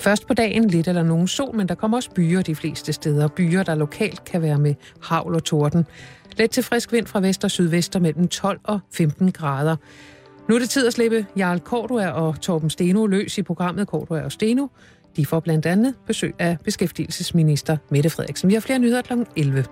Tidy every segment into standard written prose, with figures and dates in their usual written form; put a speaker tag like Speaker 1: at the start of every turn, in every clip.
Speaker 1: Først på dagen lidt eller nogen sol, men der kommer også byer de fleste steder. Byer, der lokalt kan være med hagl og torden. Let til frisk vind fra vest og sydvest mellem 12 og 15 grader. Nu er det tid at slippe Jarl Cortua og Torben Steno løs i programmet Cortua og Steno. De får blandt andet besøg af beskæftigelsesminister Mette Frederiksen. Vi har flere nyheder kl. 11.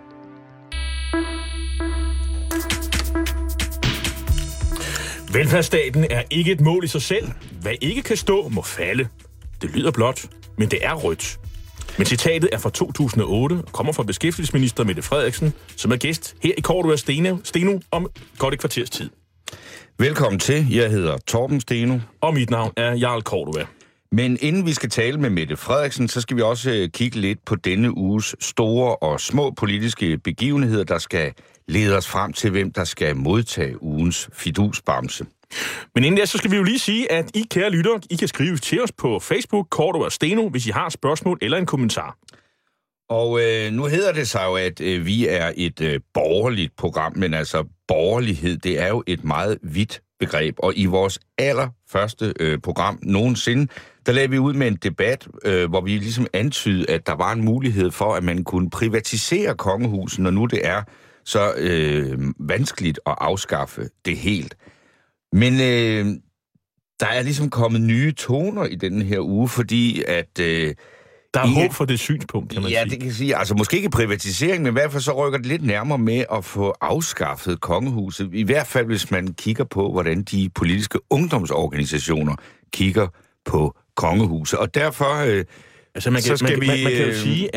Speaker 2: Velfærdsstaten er ikke et mål i sig selv. Hvad ikke kan stå, må falde. Det lyder blot, men det er rødt. Men citatet er fra 2008 og kommer fra beskæftigelsesminister Mette Frederiksen, som er gæst her i Cortua Steno om godt et kvarters tid.
Speaker 3: Velkommen til. Jeg hedder Torben Steno.
Speaker 2: Og mit navn er Jarl Cortua.
Speaker 3: Men inden vi skal tale med Mette Frederiksen, så skal vi også kigge lidt på denne uges store og små politiske begivenheder, der skal lede os frem til, hvem der skal modtage ugens fidusbamse.
Speaker 2: Men inden da, så skal vi jo lige sige, at I, kære lyttere, I kan skrive til os på Facebook, Cortua og Steno, hvis I har et spørgsmål eller en kommentar.
Speaker 3: Og nu hedder det sig jo, at vi er et borgerligt program, men altså borgerlighed, det er jo et meget vidt begreb. Og i vores allerførste program nogensinde, der lagde vi ud med en debat, hvor vi ligesom antydede, at der var en mulighed for, at man kunne privatisere kongehuset, når nu det er så vanskeligt at afskaffe det helt. Men der er ligesom kommet nye toner i denne her uge, fordi at...
Speaker 2: Der er håb for det synspunkt, kan man sige.
Speaker 3: Ja, det kan sige. Altså måske ikke privatisering, men i hvert fald så rykker det lidt nærmere med at få afskaffet kongehuset. I hvert fald, hvis man kigger på, hvordan de politiske ungdomsorganisationer kigger på kongehuset. Og derfor
Speaker 2: man kan jo sige,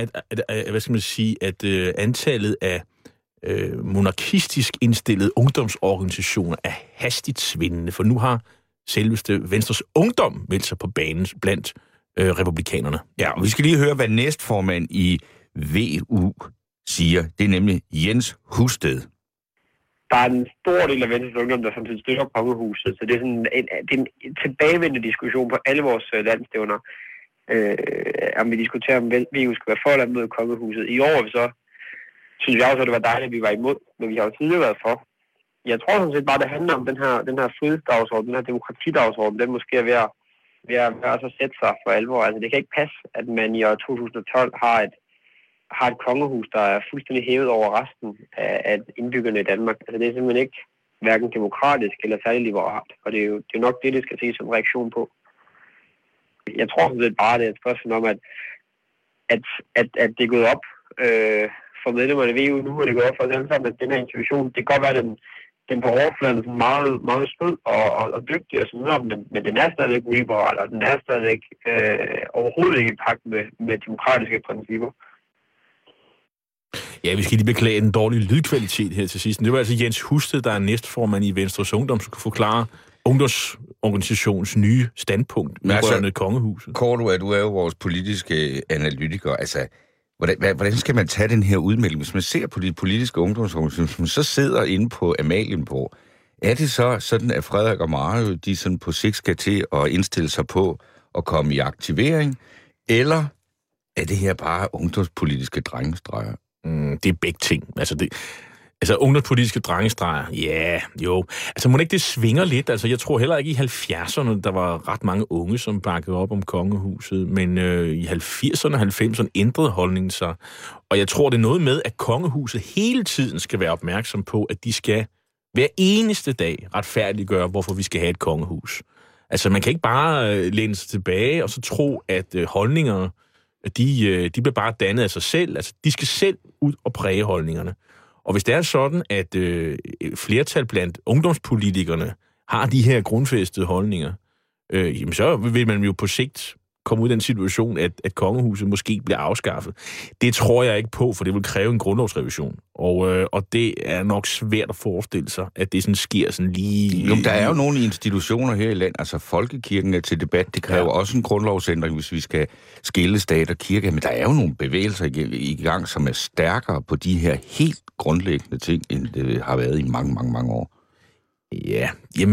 Speaker 2: at antallet af monarkistisk indstillede ungdomsorganisationer er hastigt svindende, for nu har selveste Venstres Ungdom meldt sig på banen blandt republikanerne.
Speaker 3: Ja, og vi skal lige høre, hvad næstformand i VU siger. Det er nemlig Jens Husted.
Speaker 4: Der er en stor del af Venstres Ungdom, der samtidig støtter kongehuset, så det er sådan en tilbagevendende diskussion på alle vores landstævner. Om vi diskuterer, om VU skal være for eller mod kongehuset. I år så synes jeg også, at det var dejligt, at vi var imod, men vi har jo tidligere været for. Jeg tror sådan set bare, det handler om den her frihedsdagsorden, den her demokratidagsorden, den måske er ved at så sætte sig for alvor. Altså det kan ikke passe, at man i år 2012 har et kongehus, der er fuldstændig hævet over resten af indbyggerne i Danmark. Altså det er simpelthen ikke hverken demokratisk eller særlig liberalt, og det er jo nok det skal ses som reaktion på. Jeg tror sådan set bare, det er et spørgsmål om, at det er gået op for medlemmerne af VU nu, og det er gået op for os alle sammen, at den her institution, det kan godt være, den på overfladen er meget, meget sød og dygtig og sådan noget, men den er stadigvæk liberal, og den er stadigvæk overhovedet ikke i pagt med demokratiske principper.
Speaker 2: Ja, vi skal lige beklage den dårlige lydkvalitet her til sidst. Det var altså Jens Husted, der er næstformand i Venstres Ungdom, som kunne forklare ungdomsorganisationens nye standpunkt vedrørende kongehuset.
Speaker 3: Cortua, du er jo vores politiske analytiker. Altså, hvordan skal man tage den her udmelding? Hvis man ser på de politiske ungdomsorganisationer, så sidder inde på Amalienborg. Er det så sådan, at Frederik og Mario, de sådan på sigt skal til at indstille sig på at komme i aktivering? Eller er det her bare ungdomspolitiske drengestreger?
Speaker 2: Det er begge ting. Altså ungdomspolitiske drengestreger, ja, jo. Altså må ikke det svinger lidt? Altså jeg tror heller ikke i 70'erne, der var ret mange unge, som bakkede op om kongehuset, men i 80'erne og 90'erne ændrede holdningen sig. Og jeg tror, det er noget med, at kongehuset hele tiden skal være opmærksom på, at de skal hver eneste dag retfærdiggøre, hvorfor vi skal have et kongehus. Altså man kan ikke bare læne sig tilbage og så tro, at holdninger, de bliver bare dannet af sig selv. Altså de skal selv ud og præge holdningerne. Og hvis det er sådan, at flertal blandt ungdomspolitikerne har de her grundfæstede holdninger, jamen så vil man jo på sigt komme ud i den situation, at kongehuset måske bliver afskaffet. Det tror jeg ikke på, for det vil kræve en grundlovsrevision. Og det er nok svært at forestille sig, at det sådan sker sådan lige...
Speaker 3: Jo, der er jo nogle institutioner her i landet, altså folkekirken er til debat, det kræver også en grundlovsændring, hvis vi skal skille stat og kirke, men der er jo nogle bevægelser i gang, som er stærkere på de her helt grundlæggende ting, end det har været i mange, mange, mange år.
Speaker 2: Ja,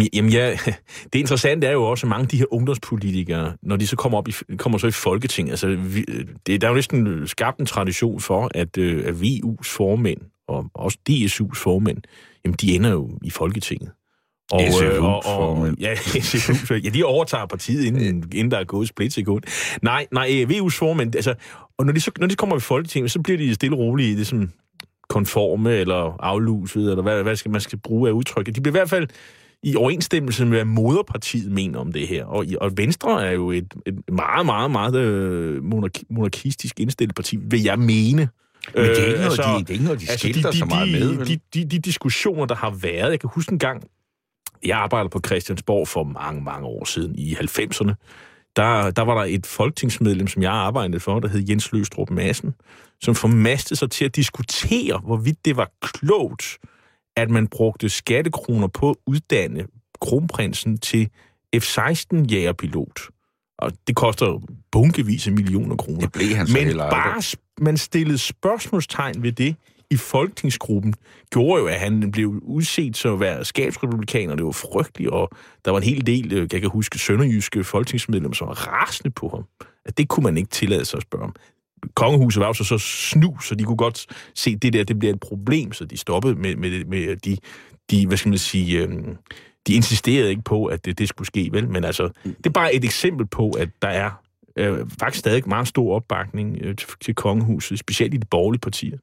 Speaker 2: det interessante er jo også, at mange af de her ungdomspolitikere, når de så kommer så i Folketinget, altså der er jo næsten skabt en tradition for, at VU's formænd, og også DSU's formænd, jamen de ender jo i Folketinget. Og,
Speaker 3: SFU-formand.
Speaker 2: Ja, SFU. Ja, de overtager partiet, inden der er gået splitsekund. Nej, VU's formand, altså, og når de kommer i Folketinget, så bliver de stille og roligt i det som konforme, eller afluset, eller hvad man skal bruge af udtryk. De bliver i hvert fald i overensstemmelse med, hvad moderpartiet mener om det her. Og Venstre er jo et meget, meget, meget monarkistisk indstillet parti, vil jeg mene.
Speaker 3: Men det er ikke noget, de skilter så meget med.
Speaker 2: De diskussioner, der har været, jeg kan huske en gang, jeg arbejdede på Christiansborg for mange, mange år siden, i 90'erne. Der var der et folketingsmedlem, som jeg arbejdede for, der hed Jens Løgstrup Madsen, som formastede sig til at diskutere, hvorvidt det var klogt, at man brugte skattekroner på at uddanne kronprinsen til F-16-jægerpilot. Og det koster bunkevis af millioner kroner.
Speaker 3: Det blev han så heller ikke.
Speaker 2: Men bare man stillede spørgsmålstegn ved det i folketingsgruppen, gjorde jo, at han blev udset som at være skabsrepublikaner. Det var frygteligt, og der var en hel del, jeg kan huske, sønderjyske folketingsmedlemmer, som var rasende på ham. At det kunne man ikke tillade sig at spørge om. Kongehuset var jo så snu, så de kunne godt se, at det bliver et problem, så de stoppede med de hvad skal man sige, de insisterede ikke på, at det skulle ske, vel? Men altså, det er bare et eksempel på, at der er faktisk stadig meget stor opbakning til kongehuset, specielt i de borgerlige partier.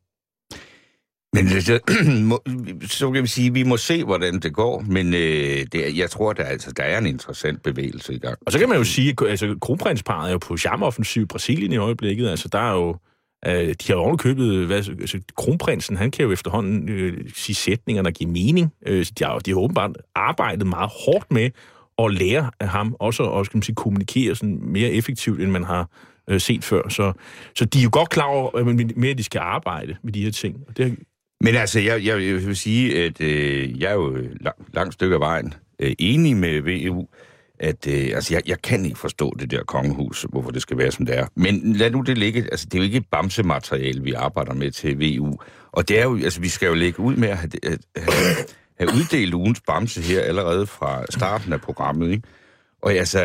Speaker 3: Men så kan vi sige, at vi må se, hvordan det går, men jeg tror, der er en interessant bevægelse i gang.
Speaker 2: Og så kan man jo sige, at altså, kronprinsparret er jo på charmeoffensiv i Brasilien i øjeblikket. Altså, der er jo de har jo købet, kronprinsen, han kan jo efterhånden sige sætninger, der giver mening. De har åbenbart arbejdet meget hårdt med at lære af ham også kan man sige, kommunikere sådan mere effektivt, end man har set før. Så de er jo godt klar over, at de skal arbejde med de her ting. Og det
Speaker 3: Men altså, jeg vil sige, at jeg er jo langt stykke af vejen enig med VU, at jeg kan ikke forstå det der kongehus, hvorfor det skal være, som det er. Men lad nu det ligge. Altså, det er jo ikke et bamsemateriale, vi arbejder med til VU. Og det er jo, altså, vi skal jo lægge ud med at have uddelt ugens bamse her allerede fra starten af programmet, ikke? Og altså,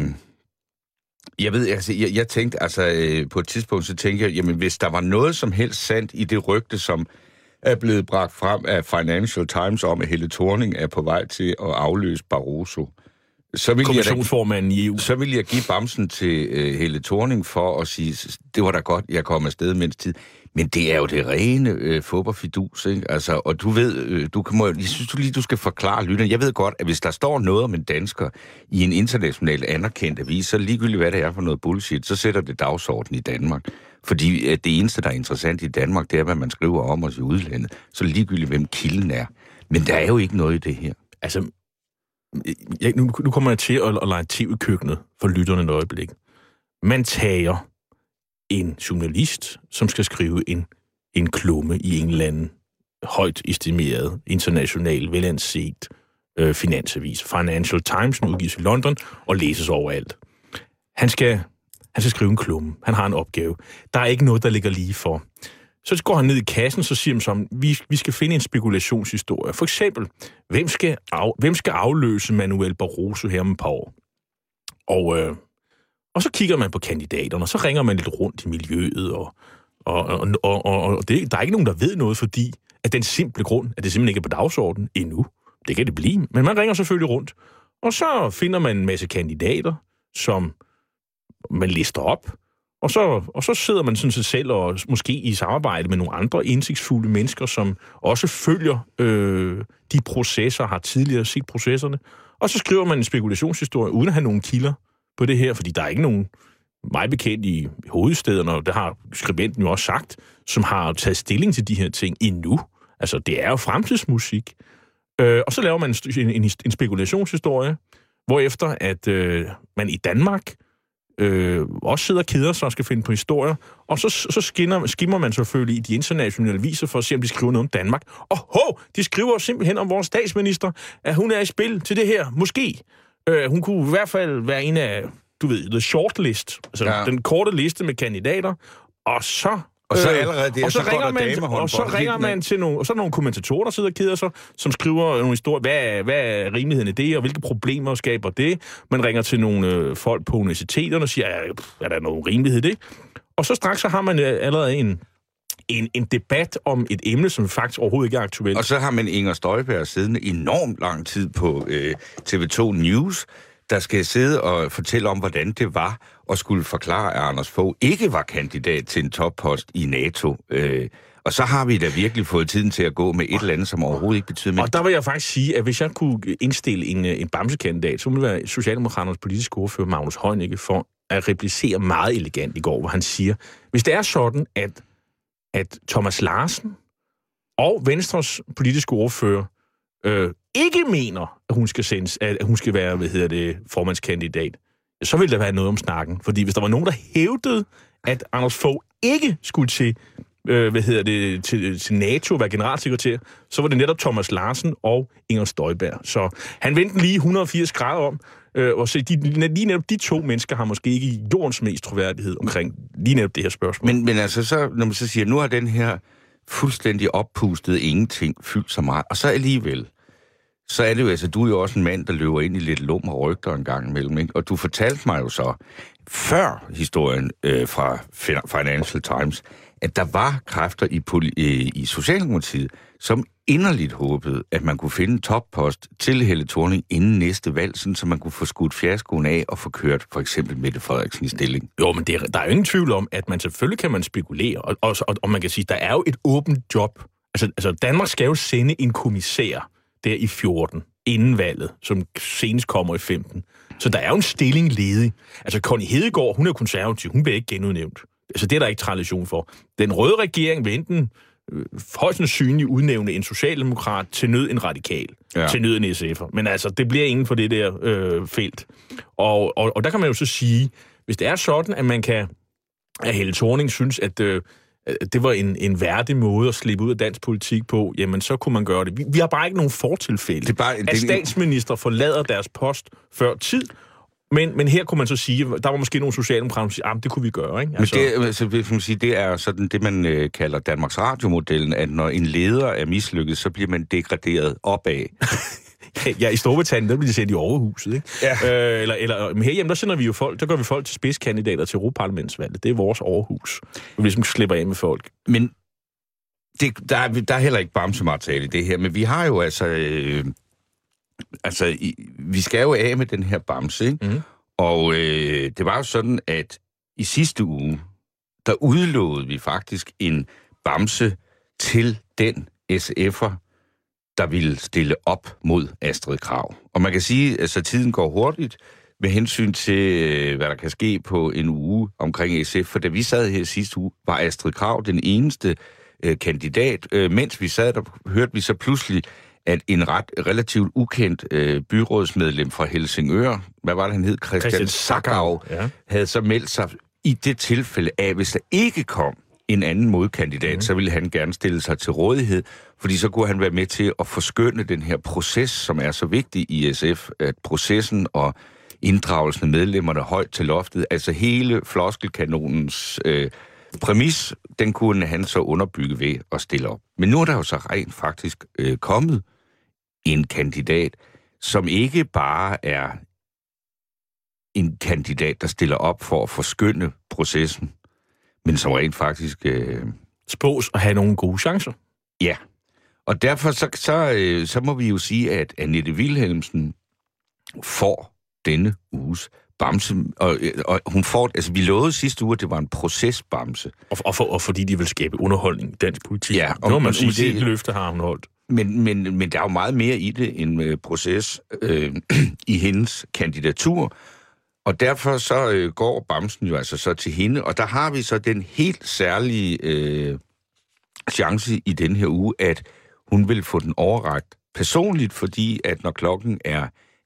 Speaker 3: jeg tænkte, på et tidspunkt, så tænkte jeg, jamen, hvis der var noget som helst sandt i det rygte, som er blevet bragt frem af Financial Times om, at Helle Thorning er på vej til at afløse Barroso,
Speaker 2: kommissionsformanden i EU.
Speaker 3: Så vil jeg give bamsen til Helle Thorning for at sige, det var da godt, jeg kom afsted mindst tid. Men det er jo det rene fodboldfidus, ikke? Altså, og du ved, jeg synes du skal forklare lytterne. Jeg ved godt, at hvis der står noget om en dansker i en international anerkendt avis, så ligegyldigt hvad det er for noget bullshit, så sætter det dagsorden i Danmark. Fordi det eneste, der er interessant i Danmark, det er, hvad man skriver om os i udlandet. Så ligegyldigt, hvem kilden er. Men der er jo ikke noget i det her.
Speaker 2: Altså, nu kommer jeg til at lege tv-køkkenet for lytterne et øjeblik. Man tager en journalist, som skal skrive en klumme i en eller anden højt estimeret, international, velanset finansavis. Financial Times, nu udgives i London, og læses overalt. Han skal skrive en klumme. Han har en opgave. Der er ikke noget, der ligger lige for. Så går han ned i kassen, så siger han som, vi skal finde en spekulationshistorie. For eksempel, hvem skal afløse Manuel Barroso her om et par år? Og så kigger man på kandidaterne, og så ringer man lidt rundt i miljøet, og der er ikke nogen, der ved noget, fordi at den simple grund, at det simpelthen ikke er på dagsordenen endnu. Det kan det blive, men man ringer selvfølgelig rundt. Og så finder man en masse kandidater, som man lister op, og så sidder man sådan sig selv og måske i samarbejde med nogle andre indsigtsfulde mennesker, som også følger de processer, har tidligere set processerne, og så skriver man en spekulationshistorie, uden at have nogen kilder på det her, fordi der er ikke nogen, mig bekendt i hovedstederne, og det har skribenten jo også sagt, som har taget stilling til de her ting endnu. Altså, det er jo fremtidsmusik. Og så laver man en spekulationshistorie, hvorefter at man i Danmark også sidder og keder sig og skal finde på historier, og så skimmer man selvfølgelig i de internationale aviser for at se, om de skriver noget om Danmark. Og de skriver simpelthen om vores statsminister, at hun er i spil til det her. Måske. Hun kunne i hvert fald være en af, du ved, the shortlist, altså den korte liste med kandidater, og så
Speaker 3: allerede det,
Speaker 2: og så ringer man til nogle, og så er der nogle kommentatorer, der sidder og keder sig, som skriver nogle historier, hvad er rimeligheden i det, og hvilke problemer skaber det. Man ringer til nogle folk på universiteterne og siger, er der nogen rimelighed i det? Og så straks så har man allerede en debat om et emne, som faktisk overhovedet ikke er aktuelt.
Speaker 3: Og så har man Inger Støjberg siddende enormt lang tid på TV2 News, der skal sidde og fortælle om, hvordan det var, og skulle forklare, at Anders Fogh ikke var kandidat til en toppost i NATO. Og så har vi da virkelig fået tiden til at gå med et eller andet, som overhovedet ikke betyder mere.
Speaker 2: Og der vil jeg faktisk sige, at hvis jeg kunne indstille en bamsekandidat, så ville det være Socialdemokraternes politiske ordfører Magnus Heunicke for at replicere meget elegant i går, hvor han siger, hvis det er sådan, at Thomas Larsen og Venstres politiske ordfører ikke mener, at hun skal være, formandskandidat, så vil der være noget om snakken. Fordi hvis der var nogen, der hævdede, at Anders Fogh ikke skulle til NATO, være generalsekretær, så var det netop Thomas Larsen og Inger Støjberg. Så han vendte lige 180 grader om, og så lige netop de to mennesker har måske ikke jordens mest troværdighed omkring lige netop det her spørgsmål.
Speaker 3: Men altså, så, når man så siger, nu har den her fuldstændig oppustet ingenting fyldt så meget, og så alligevel, så er det jo, altså, du er jo også en mand, der løber ind i lidt lum og rygter en gang imellem, ikke? Og du fortalte mig jo så, før historien fra Financial Times, at der var kræfter i Socialdemokratiet, som inderligt håbede, at man kunne finde en toppost til Helle Thorning inden næste valg, sådan, så man kunne få skudt fiaskoen af og få kørt for eksempel Mette Frederiksen i stilling.
Speaker 2: Jo, men der er jo ingen tvivl om, at man selvfølgelig kan man spekulere, og man kan sige, der er jo et åbent job. Altså Danmark skal jo sende en kommissær der i 14, inden valget, som senest kommer i 15. Så der er jo en stilling ledig. Altså Connie Hedegaard, hun er konservativ, hun bliver ikke genudnævnt. Altså det er der ikke tradition for. Den røde regering vil enten højst sandsynligt udnævne en socialdemokrat, til nød en radikal, til nød en SF'er. Men altså, det bliver inden for det der felt. Og der kan man jo så sige, hvis det er sådan, at man kan, at Helle Thorning synes, at det var en værdig måde at slippe ud af dansk politik på, jamen så kunne man gøre det. Vi har bare ikke nogen fortilfælde, at statsminister forlader deres post før tid. Men her kunne man så sige, der var måske nogle socialdemokrater, som siger, det kunne vi gøre, ikke? Altså...
Speaker 3: Men det er sådan det, man kalder Danmarks Radio-modellen, at når en leder er mislykket, så bliver man degraderet opad.
Speaker 2: Ja, i Storbritannien, der bliver de sendt i overhuset, ikke? Ja. Men herhjemme, der gør vi folk til spidskandidater til Europaparlamentsvalget. Det er vores overhus. Vi ligesom slipper af med folk.
Speaker 3: Men der er heller ikke bamsemateriale i det her, men vi har jo vi skal jo af med den her bamse, ikke? Mm. Og det var jo sådan, at i sidste uge, der udlovede vi faktisk en bamse til den SF'er, der ville stille op mod Astrid Krag. Og man kan sige, at altså, tiden går hurtigt med hensyn til, hvad der kan ske på en uge omkring SF. For da vi sad her sidste uge, var Astrid Krag den eneste kandidat. Mens vi sad der, hørte vi så pludselig, at en relativt ukendt byrådsmedlem fra Helsingør, hvad var det, han hed? Christian Sackau, havde så meldt sig i det tilfælde af, hvis der ikke kom en anden modkandidat, så ville han gerne stille sig til rådighed, fordi så kunne han være med til at forskønne den her proces, som er så vigtig i SF, at processen og inddragelsen af medlemmerne højt til loftet, altså hele floskelkanonens præmis, den kunne han så underbygge ved at stille op. Men nu er der jo så rent faktisk kommet en kandidat, som ikke bare er en kandidat, der stiller op for at forskønne processen, men som rent faktisk
Speaker 2: spås at have nogle gode chancer.
Speaker 3: Ja, og derfor så må vi jo sige, at Annette Wilhelmsen får denne uges bamse, og hun får, altså vi lovede sidste uge, at det var en procesbamse.
Speaker 2: Og fordi de vil skabe underholdning i dansk politik. Ja, og man sige, det løfte har hun holdt.
Speaker 3: Men der er jo meget mere i det end proces i hendes kandidatur, og derfor så går bamsen jo altså så til hende, og der har vi så den helt særlige chance i den her uge, at hun vil få den overrakt personligt, fordi at når klokken er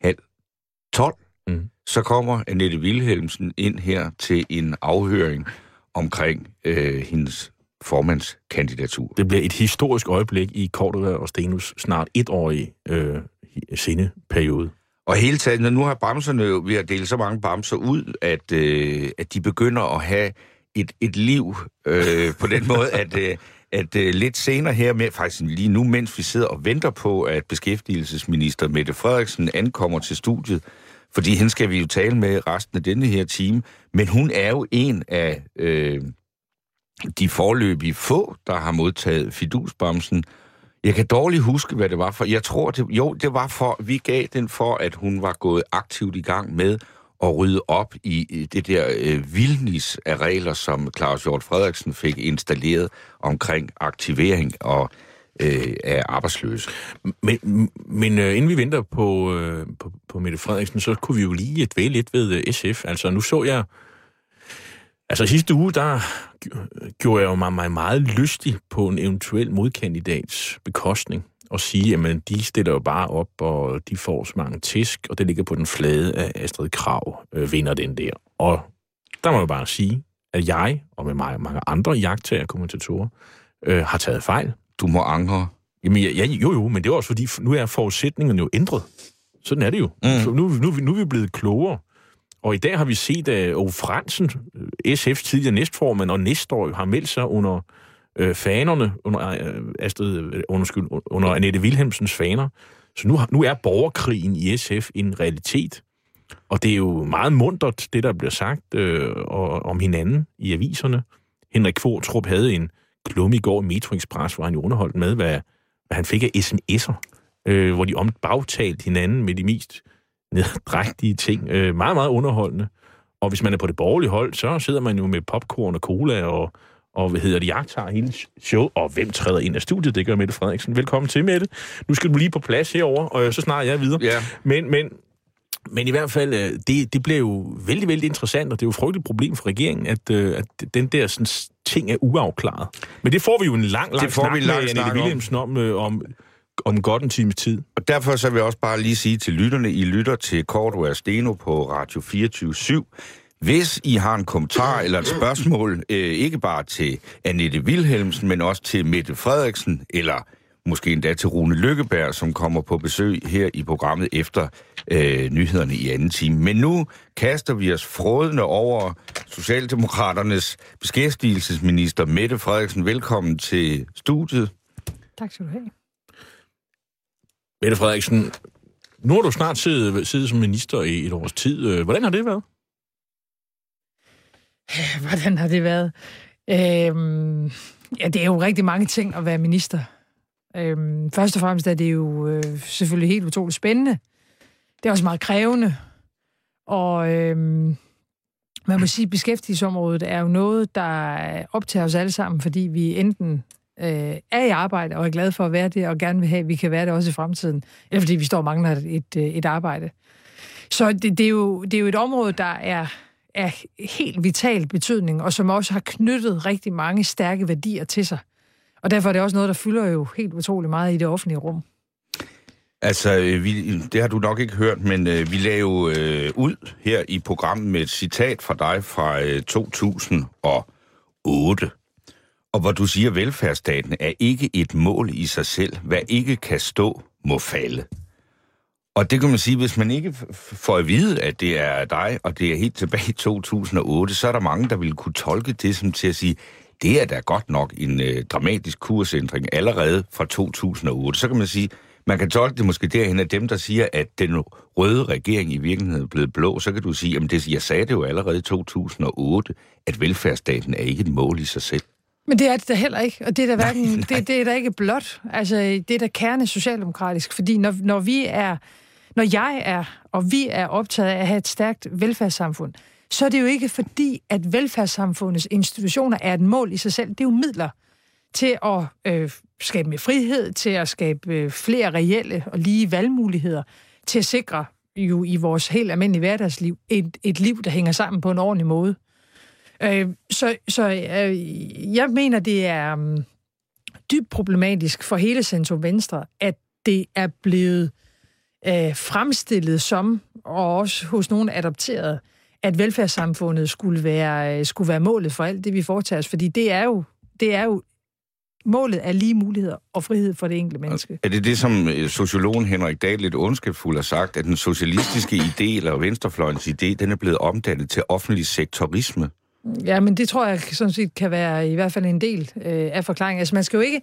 Speaker 3: 11:30, så kommer Annette Wilhelmsen ind her til en afhøring omkring hendes formandskandidatur.
Speaker 2: Det bliver et historisk øjeblik i Cordua og Stenus snart etårige sendeperiode.
Speaker 3: Og hele tiden, nu har bamserne jo ved at dele så mange bamser ud, at de begynder at have et liv på den måde, at lidt senere her, med, faktisk lige nu, mens vi sidder og venter på, at beskæftigelsesminister Mette Frederiksen ankommer til studiet, fordi hende skal vi jo tale med resten af denne her time, men hun er jo en af de foreløbige få, der har modtaget fidusbamsen. Jeg kan dårligt huske, hvad det var for. Jeg tror, det var for, vi gav den for, at hun var gået aktivt i gang med at rydde op i det der vildnis af regler, som Claus Hjort Frederiksen fik installeret omkring aktivering og af arbejdsløse.
Speaker 2: Men inden vi venter på Mette Frederiksen, så kunne vi jo lige dvæle lidt ved SF. Altså, nu så jeg... Altså, sidste uge, der gjorde jeg jo mig meget lystig på en eventuel modkandidats bekostning og sige, at de stiller jo bare op, og de får så mange tisk, og det ligger på den flade af Astrid Krag, vinder den der. Og der må jeg bare sige, at jeg, og med mig mange andre iagttager og kommentatorer, har taget fejl.
Speaker 3: Du må angre.
Speaker 2: Jamen, jo, men det er også fordi, nu er forudsætningerne jo ændret. Sådan er det jo. Så nu er vi blevet klogere. Og i dag har vi set, at Aage Frandsen, SF's tidligere næstformand og næstår, har meldt sig under fanerne, under Annette Wilhelmsens faner. Så nu er borgerkrigen i SF en realitet. Og det er jo meget muntert, det der bliver sagt om hinanden i aviserne. Henrik Qvortrup havde en klumme i går i Metro Express, hvor han jo underholdt med, hvad han fik af sms'er, hvor de bagtalte hinanden med de mest neddrægtige ting. Meget, meget underholdende. Og hvis man er på det borgerlige hold, så sidder man jo med popcorn og cola og jagttager hele show. Og hvem træder ind af studiet? Det gør Mette Frederiksen. Velkommen til, Mette. Nu skal du lige på plads herover, og så snart jeg er videre. Yeah. Men i hvert fald, det bliver jo vældig, vældig interessant, og det er jo et frygteligt problem for regeringen, at den der sådan, ting er uafklaret. Men det får vi jo en lang snak med Annette Wilhelmsen om godt en times tid.
Speaker 3: Og derfor så vil jeg også bare lige sige til lytterne, I lytter til Cordua Steno på Radio 24/7. Hvis I har en kommentar eller et spørgsmål, ikke bare til Annette Wilhelmsen, men også til Mette Frederiksen, eller måske endda til Rune Lykkeberg, som kommer på besøg her i programmet efter nyhederne i anden time. Men nu kaster vi os frådende over Socialdemokraternes beskæftigelsesminister Mette Frederiksen. Velkommen til studiet.
Speaker 5: Tak skal du have.
Speaker 2: Mette Frederiksen, nu har du snart siddet som minister i et års tid. Hvordan har det været?
Speaker 5: Hvordan har det været? Det er jo rigtig mange ting at være minister. Først og fremmest er det jo selvfølgelig helt utroligt spændende. Det er også meget krævende. Og man må sige, at beskæftigelsesområdet er jo noget, der optager os alle sammen, fordi vi enten er i arbejde og er glade for at være det, og gerne vil have, at vi kan være det også i fremtiden. Eller fordi vi står og mangler et arbejde. Så det er jo et område, der er helt vital betydning, og som også har knyttet rigtig mange stærke værdier til sig. Og derfor er det også noget, der fylder jo helt utrolig meget i det offentlige rum.
Speaker 3: Altså, det har du nok ikke hørt, men vi lagde jo ud her i programmet med et citat fra dig fra 2008. Og hvor du siger, at velfærdsstaten er ikke et mål i sig selv. Hvad ikke kan stå, må falde. Og det kan man sige, hvis man ikke får at vide, at det er dig, og det er helt tilbage i 2008, så er der mange, der vil kunne tolke det som til at sige, det er da godt nok en dramatisk kursændring allerede fra 2008. Så kan man sige, man kan tolke det måske derhen af dem, der siger, at den røde regering i virkeligheden er blevet blå. Så kan du sige, at jeg sagde det jo allerede i 2008, at velfærdsstaten er ikke et mål i sig selv.
Speaker 5: Men det er det da heller ikke, og det er da hverken, det er da ikke blot. Altså, det er da kerne socialdemokratisk, fordi når jeg er, og vi er optaget af at have et stærkt velfærdssamfund, så er det jo ikke fordi, at velfærdssamfundets institutioner er et mål i sig selv. Det er jo midler til at skabe mere frihed, til at skabe flere reelle og lige valgmuligheder, til at sikre jo i vores helt almindelige hverdagsliv et liv, der hænger sammen på en ordentlig måde. Jeg mener, det er dybt problematisk for hele centrum venstre, at det er blevet fremstillet som, og også hos nogen adopteret, at velfærdssamfundet skulle være målet for alt det, vi foretager os. Fordi det er jo målet af lige muligheder og frihed for det enkelte menneske. Er
Speaker 3: det, som sociologen Henrik Dahl lidt ondskabsfuld har sagt, at den socialistiske idé, eller venstrefløjens idé, den er blevet omdannet til offentlig sektorisme?
Speaker 5: Ja, men det tror jeg sådan set kan være i hvert fald en del af forklaringen. Altså man skal jo ikke...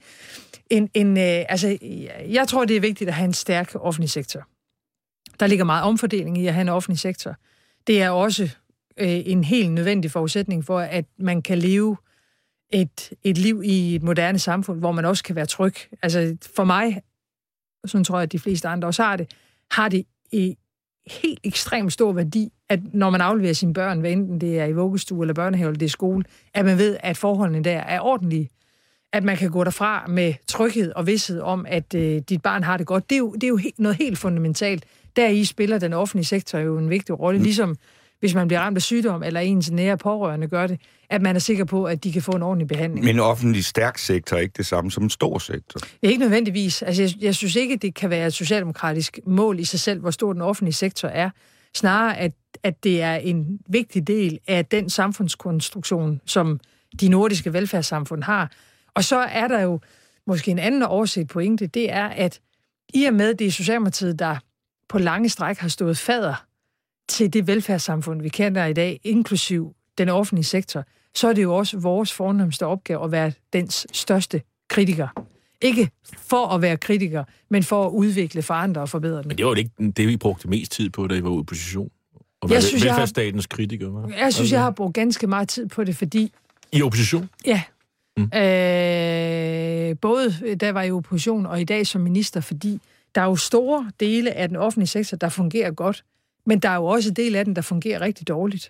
Speaker 5: jeg tror, det er vigtigt at have en stærk offentlig sektor. Der ligger meget omfordeling i at have en offentlig sektor. Det er også en helt nødvendig forudsætning for, at man kan leve et liv i et moderne samfund, hvor man også kan være tryg. Altså for mig, sådan tror jeg, at de fleste andre også har det helt ekstremt stor værdi, at når man afleverer sine børn, hvad enten det er i vuggestue eller børnehave eller det er skole, at man ved, at forholdene der er ordentlige. At man kan gå derfra med tryghed og vished om, at dit barn har det godt. Det er jo noget helt fundamentalt. Deri spiller den offentlige sektor jo en vigtig rolle, ligesom hvis man bliver ramt af sygdom, eller ens nære pårørende gør det, at man er sikker på, at de kan få en ordentlig behandling.
Speaker 3: Men en offentlig stærk sektor er ikke det samme som en stor sektor?
Speaker 5: Det er ikke nødvendigvis. Altså, jeg synes ikke, det kan være et socialdemokratisk mål i sig selv, hvor stor den offentlige sektor er. Snarere, at det er en vigtig del af den samfundskonstruktion, som de nordiske velfærdssamfund har. Og så er der jo måske en anden overset pointe, det er, at i og med det er Socialdemokratiet, der på lange stræk har stået fader til det velfærdssamfund, vi kender i dag, inklusiv den offentlige sektor, så er det jo også vores fornemmeste opgave at være dens største kritiker. Ikke for at være kritiker, men for at udvikle, forandre og forbedre den.
Speaker 2: Men det var jo ikke det, vi brugte mest tid på, da I var ude i opposition. Og velfærdsstatens kritiker, var?
Speaker 5: Jeg synes, jeg har brugt ganske meget tid på det, fordi...
Speaker 2: I opposition?
Speaker 5: Ja. Både da jeg var i opposition og i dag som minister, fordi der er jo store dele af den offentlige sektor, der fungerer godt, men der er jo også dele af den, der fungerer rigtig dårligt.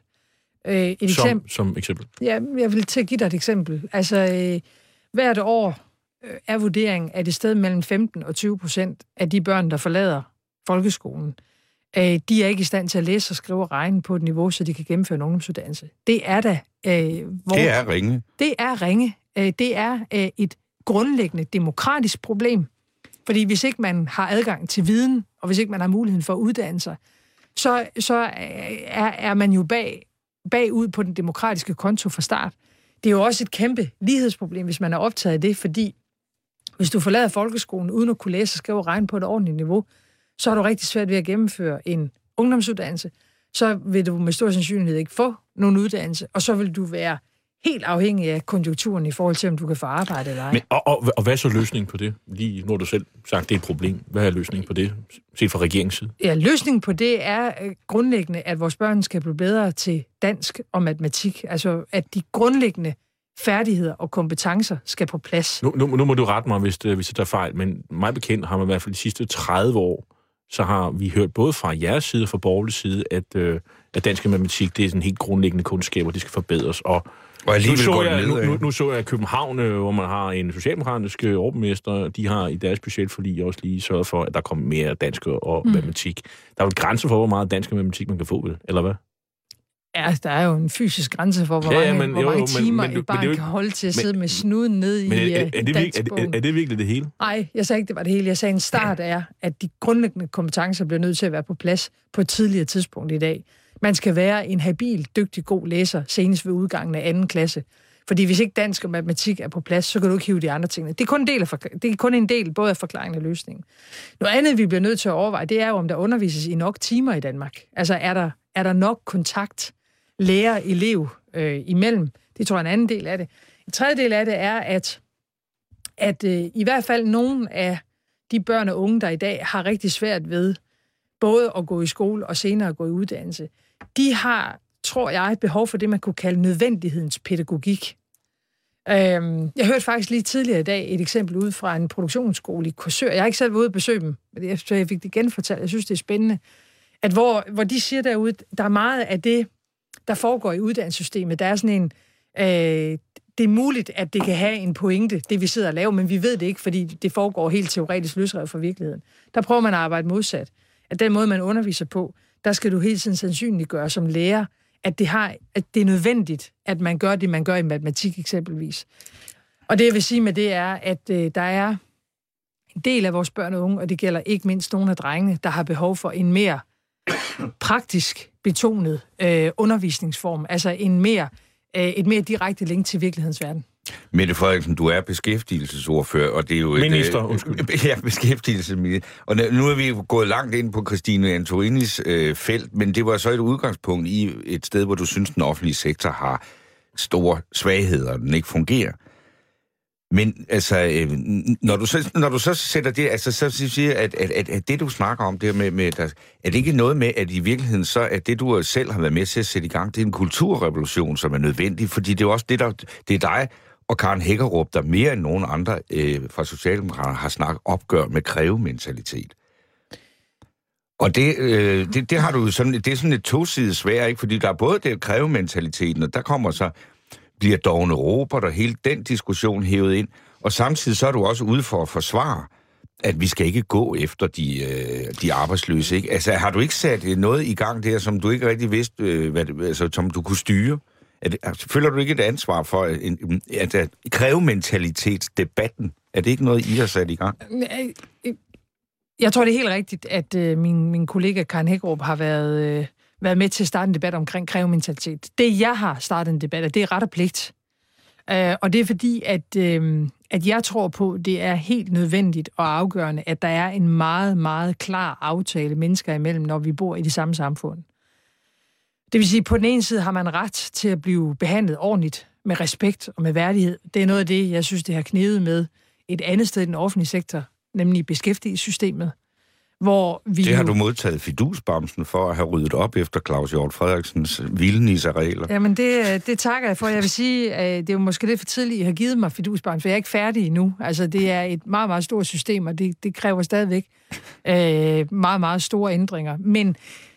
Speaker 2: Som eksempel?
Speaker 5: Ja, jeg vil til at give dig et eksempel. Altså, hvert år er vurderingen, at et sted mellem 15% og 20% af de børn, der forlader folkeskolen, de er ikke i stand til at læse og skrive og regne på et niveau, så de kan gennemføre en ungdomsuddannelse. Det er da...
Speaker 3: Det er ringe.
Speaker 5: Det er ringe. Det er et grundlæggende demokratisk problem. Fordi hvis ikke man har adgang til viden, og hvis ikke man har muligheden for at uddanne sig, så er man jo bagud på den demokratiske konto fra start. Det er jo også et kæmpe lighedsproblem, hvis man er optaget af det, fordi hvis du forlader folkeskolen uden at kunne læse og skrive og regne på et ordentligt niveau, så er du rigtig svært ved at gennemføre en ungdomsuddannelse, så vil du med stor sandsynlighed ikke få nogen uddannelse, og så vil du være helt afhængig af konjunkturen i forhold til, om du kan få arbejde eller ej.
Speaker 2: Men, og hvad er så løsningen på det? Lige nu har du selv sagt, det er et problem. Hvad er løsningen på det, set fra regeringens side?
Speaker 5: Ja, løsningen på det er grundlæggende, at vores børn skal blive bedre til dansk og matematik. Altså, at de grundlæggende færdigheder og kompetencer skal på plads.
Speaker 2: Nu må du rette mig, hvis jeg tager fejl, men mig bekendt har man i hvert fald de sidste 30 år, så har vi hørt både fra jeres side og fra borgerlig side, at dansk og matematik, det er sådan helt grundlæggende kundskaber, de skal forbedres. Og nu så jeg København, hvor man har en socialdemokratisk overborgmester, de har i deres budgetforlig også lige sørget for, at der kommer mere dansk og matematik. Der er jo et grænse for, hvor meget dansk og matematik man kan få, vel? Eller hvad?
Speaker 5: Ja, der er jo en fysisk grænse for, hvor mange timer et barn kan holde til at sidde med snuden nede i danskbogen.
Speaker 2: Er det virkelig det hele?
Speaker 5: Nej, jeg sagde ikke, det var det hele. Jeg sagde, en start er, at de grundlæggende kompetencer bliver nødt til at være på plads på et tidligere tidspunkt i dag. Man skal være en habil, dygtig, god læser senest ved udgangen af 2. klasse. Fordi hvis ikke dansk og matematik er på plads, så kan du ikke hive de andre ting. Det er kun en del både af forklaringen og løsningen. Noget andet, vi bliver nødt til at overveje, det er jo, om der undervises i nok timer i Danmark. Altså, er der nok kontakt lærer-elev imellem? Det tror jeg er en anden del af det. En tredje del af det er, at i hvert fald nogle af de børn og unge, der i dag har rigtig svært ved både at gå i skole og senere at gå i uddannelse, de har, tror jeg, et behov for det, man kunne kalde nødvendighedens pædagogik. Jeg hørte faktisk lige tidligere i dag et eksempel ud fra en produktionsskole i Korsør. Jeg har ikke selv været ude at besøge dem, men jeg fik det genfortalt. Jeg synes, det er spændende, at hvor de siger derude, der er meget af det, der foregår i uddannelsessystemet. Der er sådan en... det er muligt, at det kan have en pointe, det vi sidder og laver, men vi ved det ikke, fordi det foregår helt teoretisk løsrevet fra virkeligheden. Der prøver man at arbejde modsat. At den måde, man underviser på, der skal du hele tiden sandsynliggøre som lærer, at det er nødvendigt, at man gør det, man gør i matematik eksempelvis. Og det, jeg vil sige med det, er, at der er en del af vores børn og unge, og det gælder ikke mindst nogle af drengene, der har behov for en mere praktisk betonet undervisningsform, altså et mere direkte link til virkelighedens verden.
Speaker 3: Mette Frederiksen, du er beskæftigelsesordfører, og det er jo beskæftigelsesminister. Og nu er vi gået langt ind på Christine Antorinis felt, men det var så et udgangspunkt i et sted, hvor du synes, den offentlige sektor har store svagheder, og den ikke fungerer. Men altså, når du så sætter det, altså så siger at det, du snakker om, det med er det ikke noget med, at i virkeligheden så, at det, du selv har været med til at sætte i gang, det er en kulturrevolution, som er nødvendig, fordi det er jo også det er dig Og Karen Hækkerup, der mere end nogen andre fra Socialdemokraterne har snakket opgør med krævementalitet. Og det har du sådan, det er sådan et tosidigt sværd, ikke? Fordi der er både det krævementaliteten, og der kommer så, bliver Dovne Robert og hele den diskussion hævet ind, og samtidig så er du også ude for at forsvare, at vi skal ikke gå efter de arbejdsløse, ikke? Altså, har du ikke sat noget i gang der, som du ikke rigtig vidste, som du kunne styre? Føler du ikke et ansvar for at krævementalitetsdebatten? Er det ikke noget, I har sat i gang?
Speaker 5: Jeg tror, det er helt rigtigt, at min kollega Karen Hækkerup har været med til at starte en debat omkring krævementalitet. Det, jeg har startet en debat af, det er ret og pligt. Og det er fordi, at jeg tror på, det er helt nødvendigt og afgørende, at der er en meget, meget klar aftale mennesker imellem, når vi bor i det samme samfund. Det vil sige, at på den ene side har man ret til at blive behandlet ordentligt, med respekt og med værdighed. Det er noget af det, jeg synes, det har knivet med et andet sted i den offentlige sektor, nemlig beskæftigelsessystemet, hvor vi
Speaker 3: det har du modtaget fidusbamsen for at have ryddet op efter Claus Hjort Frederiksens vildnisseregler.
Speaker 5: Jamen, det takker jeg for. Jeg vil sige, at det er jo måske lidt for tidligt, I har givet mig fidusbamsen, for jeg er ikke færdig endnu. Altså, det er et meget, meget stort system, og det kræver stadigvæk meget, meget store ændringer. Men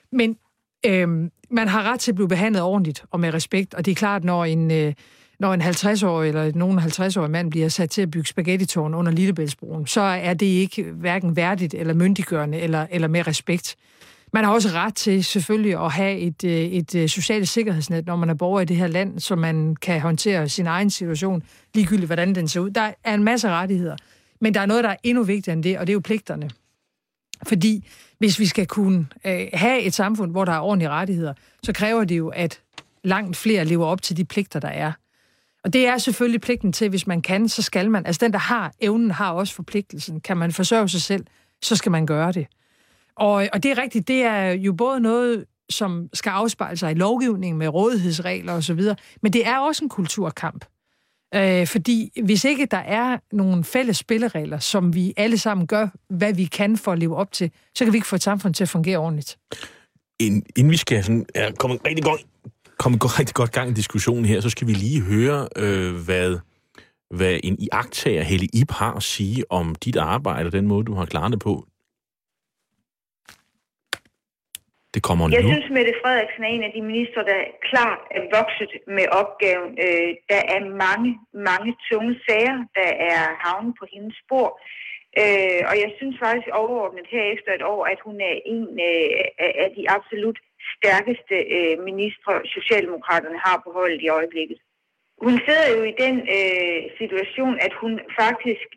Speaker 5: man har ret til at blive behandlet ordentligt og med respekt, og det er klart, når en 50-årig eller nogen 50-årig mand bliver sat til at bygge spaghettitårn under Lillebæltsbroen, så er det ikke hverken værdigt eller myndiggørende eller med respekt. Man har også ret til selvfølgelig at have et socialt sikkerhedsnet, når man er borger i det her land, så man kan håndtere sin egen situation, ligegyldigt hvordan den ser ud. Der er en masse rettigheder, men der er noget, der er endnu vigtigere end det, og det er jo pligterne. Fordi hvis vi skal kunne have et samfund, hvor der er ordentlige rettigheder, så kræver det jo, at langt flere lever op til de pligter, der er. Og det er selvfølgelig pligten til, hvis man kan, så skal man. Altså den, der har evnen, har også forpligtelsen. Kan man forsørge sig selv, så skal man gøre det. Og det er rigtigt, det er jo både noget, som skal afspejle sig i lovgivningen med rådighedsregler osv., men det er også en kulturkamp. Fordi hvis ikke der er nogle fælles spilleregler, som vi alle sammen gør, hvad vi kan for at leve op til, så kan vi ikke få et samfund til at fungere ordentligt.
Speaker 2: Inden vi skal komme rigtig godt gang i diskussionen her, så skal vi lige høre, hvad en iagttager, Helle Ib, har at sige om dit arbejde og den måde, du har klaret det på. Det kommer nu.
Speaker 6: Jeg synes, Mette Frederiksen er en af de ministre, der klart er vokset med opgaven. Der er mange tunge sager, der er havnet på hendes spor. Og jeg synes faktisk overordnet her efter et år, at hun er en af de absolut stærkeste ministre, Socialdemokraterne har på holdet i øjeblikket. Hun sidder jo i den situation, at hun faktisk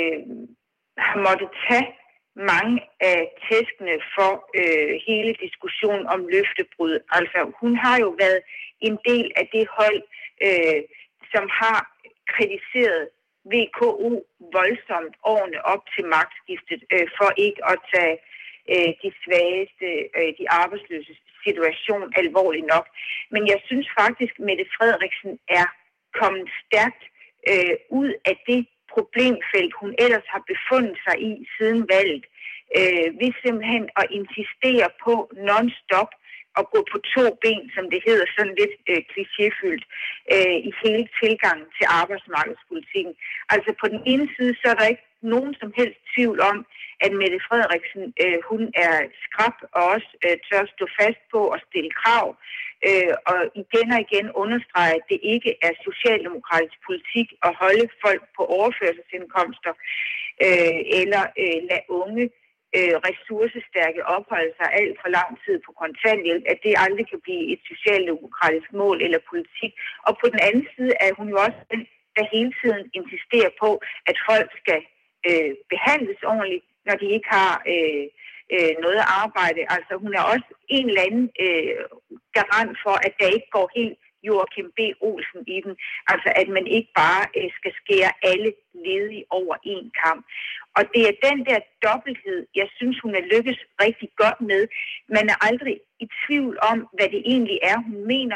Speaker 6: har måttet tage mange af tæskene for hele diskussionen om løftebrud. Altså, hun har jo været en del af det hold, som har kritiseret VKO voldsomt årene op til magtskiftet, for ikke at tage de svageste, de arbejdsløse situation alvorligt nok. Men jeg synes faktisk, at Mette Frederiksen er kommet stærkt ud af det problemfelt, hun ellers har befundet sig i siden valget, ved simpelthen at insistere på non-stop at gå på to ben, som det hedder sådan lidt klichéfyldt, i hele tilgangen til arbejdsmarkedspolitikken. Altså på den ene side, så er der ikke nogen som helst tvivl om, at Mette Frederiksen, hun er skrap og også tør stå fast på at stille krav, og igen og igen understrege, at det ikke er socialdemokratisk politik at holde folk på overførselsindkomster, eller lade unge ressourcestærke opholde sig alt for lang tid på kontanthjælp, at det aldrig kan blive et socialdemokratisk mål eller politik. Og på den anden side er hun jo også den, der hele tiden insisterer på, at folk skal behandles ordentligt, når de ikke har noget arbejde. Altså hun er også en eller anden garant for, at der ikke går helt Joachim B. Olsen i den. Altså at man ikke bare skal skære alle ledige over en kam. Og det er den der dobbelthed, jeg synes, hun er lykkes rigtig godt med. Man er aldrig i tvivl om, hvad det egentlig er, hun mener.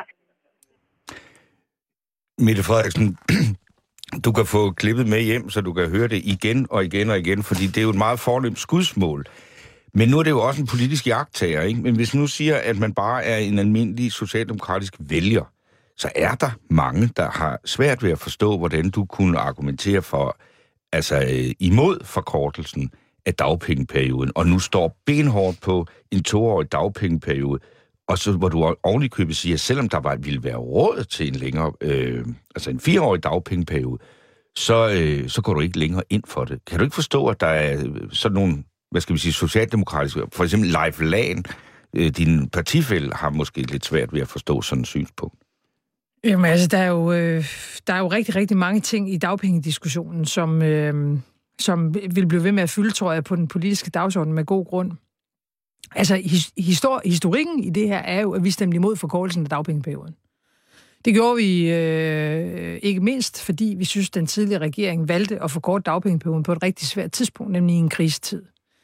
Speaker 3: Mette Frederiksen, du kan få klippet med hjem, så du kan høre det igen og igen og igen, fordi det er jo et meget fornemt skudsmål. Men nu er det jo også en politisk iagttager, ikke? Men hvis nu siger, at man bare er en almindelig socialdemokratisk vælger, så er der mange, der har svært ved at forstå, hvordan du kunne argumentere for, imod forkortelsen af dagpengeperioden, og nu står benhårdt på en 2-årig dagpengeperiode, og så hvor du ovenikøbet siger, at selvom der ville være råd til en længere, en 4-årig dagpengeperiode, så går du ikke længere ind for det. Kan du ikke forstå, at der er sådan nogle, socialdemokratiske, for eksempel Leif Lahn, din partifælle, har måske lidt svært ved at forstå sådan et synspunkt?
Speaker 5: Jamen altså, der er jo rigtig, rigtig mange ting i dagpengediskussionen, som vil blive ved med at fylde, tror jeg, på den politiske dagsorden med god grund. Altså, historikken i det her er jo, at vi stemte imod forkortelsen af dagpengeperioden. Det gjorde vi ikke mindst, fordi vi synes, den tidligere regering valgte at forkorte dagpengeperioden på et rigtig svært tidspunkt, nemlig i en krisetid.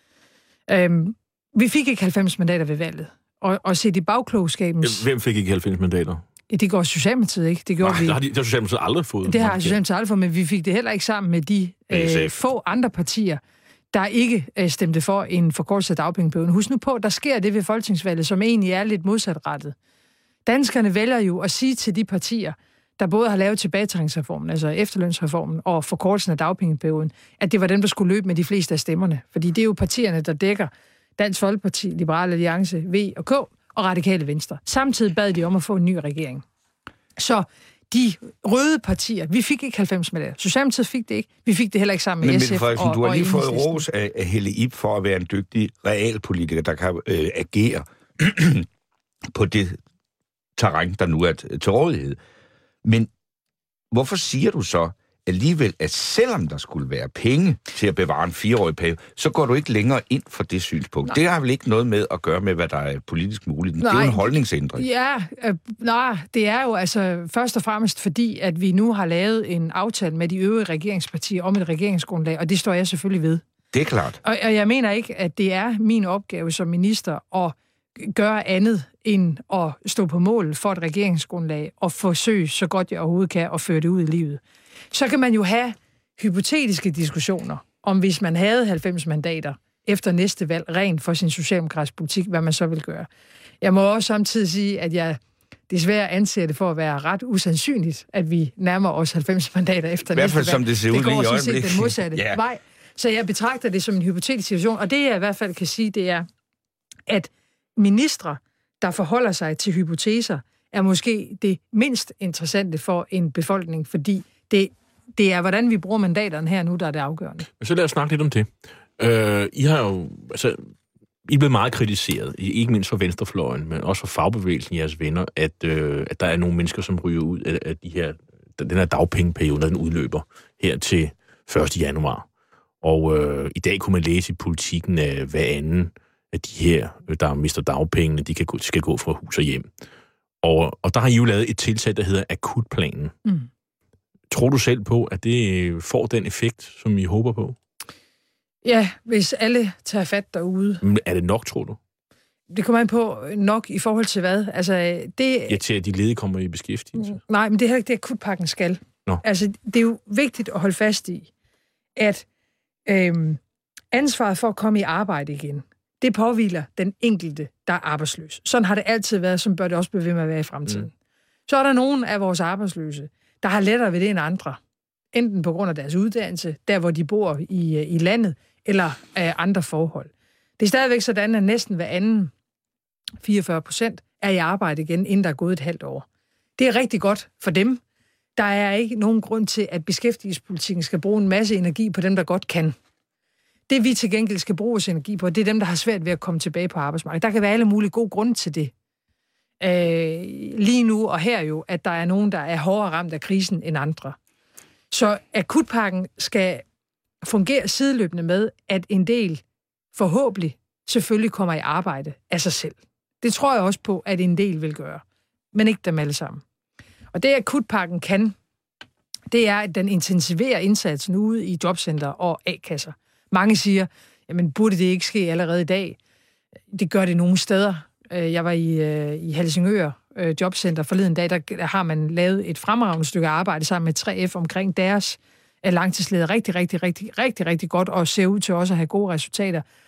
Speaker 5: Vi fik ikke 90 mandater ved valget, og set i bagklogskabens...
Speaker 2: Hvem fik ikke 90 mandater?
Speaker 5: Det går Socialdemokratiet ikke. Det har
Speaker 2: Socialdemokratiet aldrig fået.
Speaker 5: Det har Socialdemokratiet aldrig fået, men vi fik det heller ikke sammen med de få andre partier, der ikke stemte for en forkortelse af dagpengeperioden. Husk nu på, der sker det ved folketingsvalget, som egentlig er lidt modsatrettet. Danskerne vælger jo at sige til de partier, der både har lavet tilbagetrækningsreformen, altså efterlønsreformen og forkortelsen af dagpengeperioden, at det var dem, der skulle løbe med de fleste af stemmerne. Fordi det er jo partierne, der dækker Dansk Folkeparti, Liberal Alliance, V og K og Radikale Venstre. Samtidig bad de om at få en ny regering. Så de røde partier, vi fik ikke 90 mandater. Socialdemokratiet fik det ikke. Vi fik det heller ikke sammen med SF og
Speaker 3: du har lige fået ros af Helle Ib for at være en dygtig realpolitiker, der kan agere på det terræn, der nu er til rådighed. Men hvorfor siger du så alligevel, at selvom der skulle være penge til at bevare en 4-årig periode, så går du ikke længere ind for det synspunkt? Nej. Det har vel ikke noget med at gøre med, hvad der er politisk muligt. Nej. Det er jo en holdningsændring.
Speaker 5: Ja, det er jo altså først og fremmest fordi, at vi nu har lavet en aftale med de øvrige regeringspartier om et regeringsgrundlag, og det står jeg selvfølgelig ved.
Speaker 3: Det er klart.
Speaker 5: Og jeg mener ikke, at det er min opgave som minister at gøre andet end at stå på mål for et regeringsgrundlag og forsøge så godt jeg overhovedet kan at føre det ud i livet. Så kan man jo have hypotetiske diskussioner om, hvis man havde 90 mandater efter næste valg, rent for sin socialdemokratiske politik, hvad man så vil gøre. Jeg må også samtidig sige, at jeg desværre anser det for at være ret usandsynligt, at vi nærmer os 90 mandater efter næste valg. I hvert fald som
Speaker 3: det ser ud lige i øjeblikket. Det går sådan set
Speaker 5: den modsatte vej. Så jeg betragter det som en hypotetisk situation, og det jeg i hvert fald kan sige, det er, at ministre, der forholder sig til hypoteser, er måske det mindst interessante for en befolkning, fordi det er, hvordan vi bruger mandaterne her nu, der er det afgørende.
Speaker 2: Så lad os snakke lidt om det. I har jo, I er blevet meget kritiseret, ikke mindst for venstrefløjen, men også for fagbevægelsen, jeres venner, at der er nogle mennesker, som ryger ud af den her dagpengeperiode, når den udløber her til 1. januar. Og i dag kunne man læse i Politikken, at hver anden af de her, der mister dagpengene, skal gå fra hus og hjem. Og der har I jo lavet et tiltag, der hedder akutplanen. Mm. Tror du selv på, at det får den effekt, som I håber på?
Speaker 5: Ja, hvis alle tager fat derude.
Speaker 2: Men er det nok, tror du?
Speaker 5: Det kommer an på nok i forhold til hvad? Altså,
Speaker 2: til at de ledige kommer i beskæftigelse?
Speaker 5: Nej, men det er heller ikke det, akutpakken skal.
Speaker 2: Nå.
Speaker 5: Altså, det er jo vigtigt at holde fast i, at ansvaret for at komme i arbejde igen, det påhviler den enkelte, der er arbejdsløs. Sådan har det altid været, som bør det også blive ved med at være i fremtiden. Mm. Så er der nogen af vores arbejdsløse, der har lettere ved det end andre. Enten på grund af deres uddannelse, der hvor de bor i landet, eller andre forhold. Det er stadigvæk sådan, at næsten hver anden, 44%, er i arbejde igen, inden der er gået et halvt år. Det er rigtig godt for dem. Der er ikke nogen grund til, at beskæftigelsespolitikken skal bruge en masse energi på dem, der godt kan. Det vi til gengæld skal bruge vores energi på, det er dem, der har svært ved at komme tilbage på arbejdsmarkedet. Der kan være alle mulige gode grunde til det. Lige nu og her jo, at der er nogen, der er hårdere ramt af krisen end andre. Så akutpakken skal fungere sideløbende med, at en del forhåbentlig selvfølgelig kommer i arbejde af sig selv. Det tror jeg også på, at en del vil gøre, men ikke dem alle sammen. Og det akutpakken kan, det er, at den intensiverer indsatsen ude i jobcenter og A-kasser. Mange siger, jamen burde det ikke ske allerede i dag? Det gør det nogle steder. Jeg var i Helsingør Jobcenter forleden dag, der har man lavet et fremragende stykke arbejde sammen med 3F omkring deres langtidsleder. Rigtig godt, og ser ud til også at have gode resultater.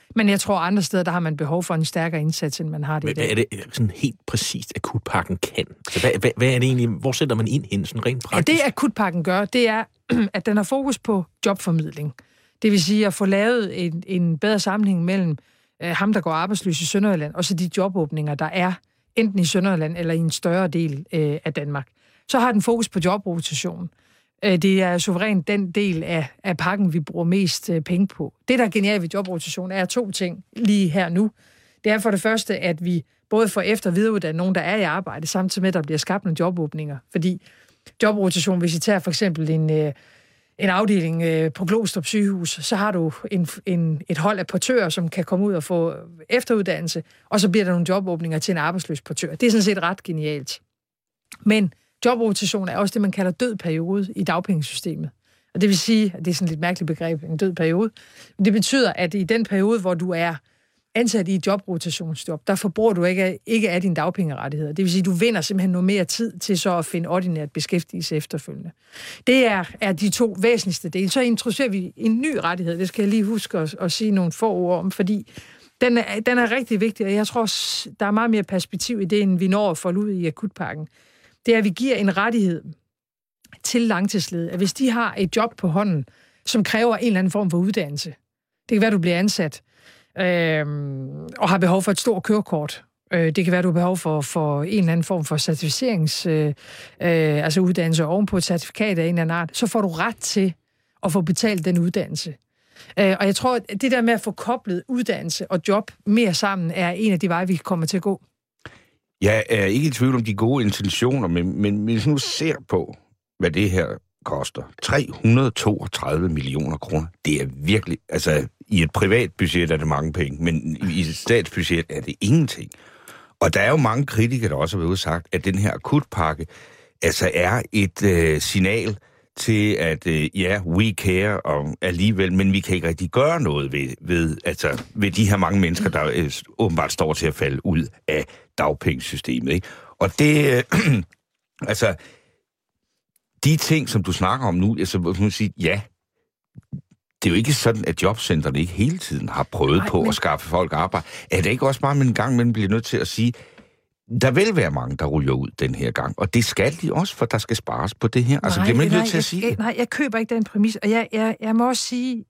Speaker 5: Men jeg tror, andre steder, der har man behov for en stærkere indsats, end man har det i dag.
Speaker 2: Hvad er det sådan helt præcist, akutpakken kan? Altså, hvad er det egentlig? Hvor sætter man ind hen, sådan rent praktisk?
Speaker 5: Ja, det akutpakken gør, det er, at den har fokus på jobformidling. Det vil sige at få lavet en bedre sammenhæng mellem ham, der går arbejdsløs i Sønderjylland, og så de jobåbninger, der er enten i Sønderjylland eller i en større del af Danmark. Så har den fokus på jobrotation. Det er suverænt den del af pakken, vi bruger mest penge på. Det, der er genialt ved jobrotation, er 2 ting lige her nu. Det er for det første, at vi både får efter- og videreuddannet nogen, der er i arbejde, samtidig med, at der bliver skabt nogle jobåbninger. Fordi jobrotation, hvis I tager for eksempel en afdeling på Glostrup sygehus, så har du et hold af portører, som kan komme ud og få efteruddannelse, og så bliver der nogle jobåbninger til en arbejdsløs portør. Det er sådan set ret genialt. Men jobrotation er også det, man kalder død periode i dagpengesystemet. Og det vil sige, at det er sådan et lidt mærkeligt begreb, en død periode. Men det betyder, at i den periode, hvor du er ansat i et jobrotationsjob, der forbruger du ikke af dine dagpengerettigheder. Det vil sige, at du vinder simpelthen noget mere tid til så at finde ordinært beskæftigelse efterfølgende. Det er de 2 væsentligste dele. Så introducerer vi en ny rettighed. Det skal jeg lige huske at sige nogle få ord om, fordi den er rigtig vigtig, og jeg tror, der er meget mere perspektiv i det, end vi når at folde ud i akutpakken. Det er, at vi giver en rettighed til langtidsledige, at hvis de har et job på hånden, som kræver en eller anden form for uddannelse, det kan være, du bliver ansat, og har behov for et stort kørekort. Det kan være, du har behov for en eller anden form for certificerings, altså uddannelse ovenpå et certifikat af en eller anden art, så får du ret til at få betalt den uddannelse. Og jeg tror, at det der med at få koblet uddannelse og job mere sammen, er en af de veje, vi kommer til at gå.
Speaker 3: Jeg er ikke i tvivl om de gode intentioner, men hvis nu ser på, hvad det her koster, 332 millioner kroner, det er virkelig, altså i et privat budget er det mange penge, men i et statsbudget er det ingenting. Og der er jo mange kritikere, der også har været sagt, at den her akutpakke altså er et signal til, at we care og alligevel, men vi kan ikke rigtig gøre noget ved de her mange mennesker, der åbenbart står til at falde ud af dagpengesystemet. Ikke? Og det, altså, de ting, som du snakker om nu, altså, må man sige, ja, det er jo ikke sådan, at jobcentrene ikke hele tiden har prøvet at skaffe folk arbejde. Er det ikke også bare, med en gang, man bliver nødt til at sige, der vil være mange, der ryger ud den her gang, og det skal de også, for der skal spares på det her. Altså, bliver man nødt til at sige det?
Speaker 5: Nej, jeg køber ikke den præmis, og jeg må også sige,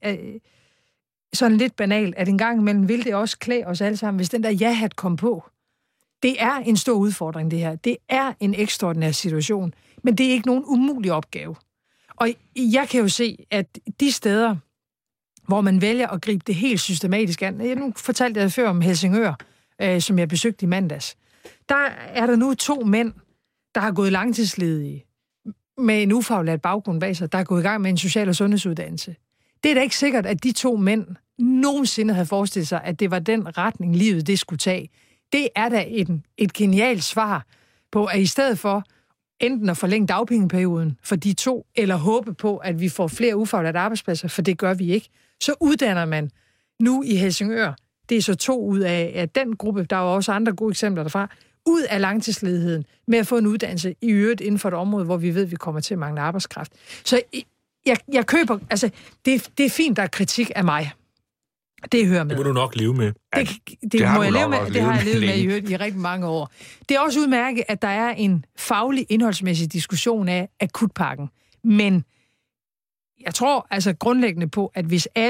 Speaker 5: sådan lidt banalt, at en gang imellem vil det også klæde os alle sammen, hvis den der ja-hat kom på. Det er en stor udfordring, det her. Det er en ekstraordinær situation, men det er ikke nogen umulig opgave. Og jeg kan jo se, at de steder, hvor man vælger at gribe det helt systematisk an, nu fortalte jeg før om Helsingør, som jeg besøgte i mandags, der er der nu 2 mænd, der har gået langtidsledige med en ufaglært baggrund bag sig, der er gået i gang med en social- og sundhedsuddannelse. Det er da ikke sikkert, at de 2 mænd nogensinde havde forestillet sig, at det var den retning, livet det skulle tage. Det er da et genialt svar på, at i stedet for enten at forlænge dagpengeperioden for de 2, eller håbe på, at vi får flere ufaglærte arbejdspladser, for det gør vi ikke, så uddanner man nu i Helsingør, det er så 2 ud af den gruppe, der er også andre gode eksempler derfra, ud af langtidsledigheden med at få en uddannelse i øvrigt inden for et område, hvor vi ved, at vi kommer til at mangle arbejdskraft. Så jeg køber, altså det er fint, der er kritik af mig. Det hører med.
Speaker 2: Det må du nok leve med.
Speaker 5: Det må jeg leve med. Det har jeg levet med i rigtig mange år. Det er også udmærket, at der er en faglig, indholdsmæssig diskussion af akutpakken. Men jeg tror altså grundlæggende på, at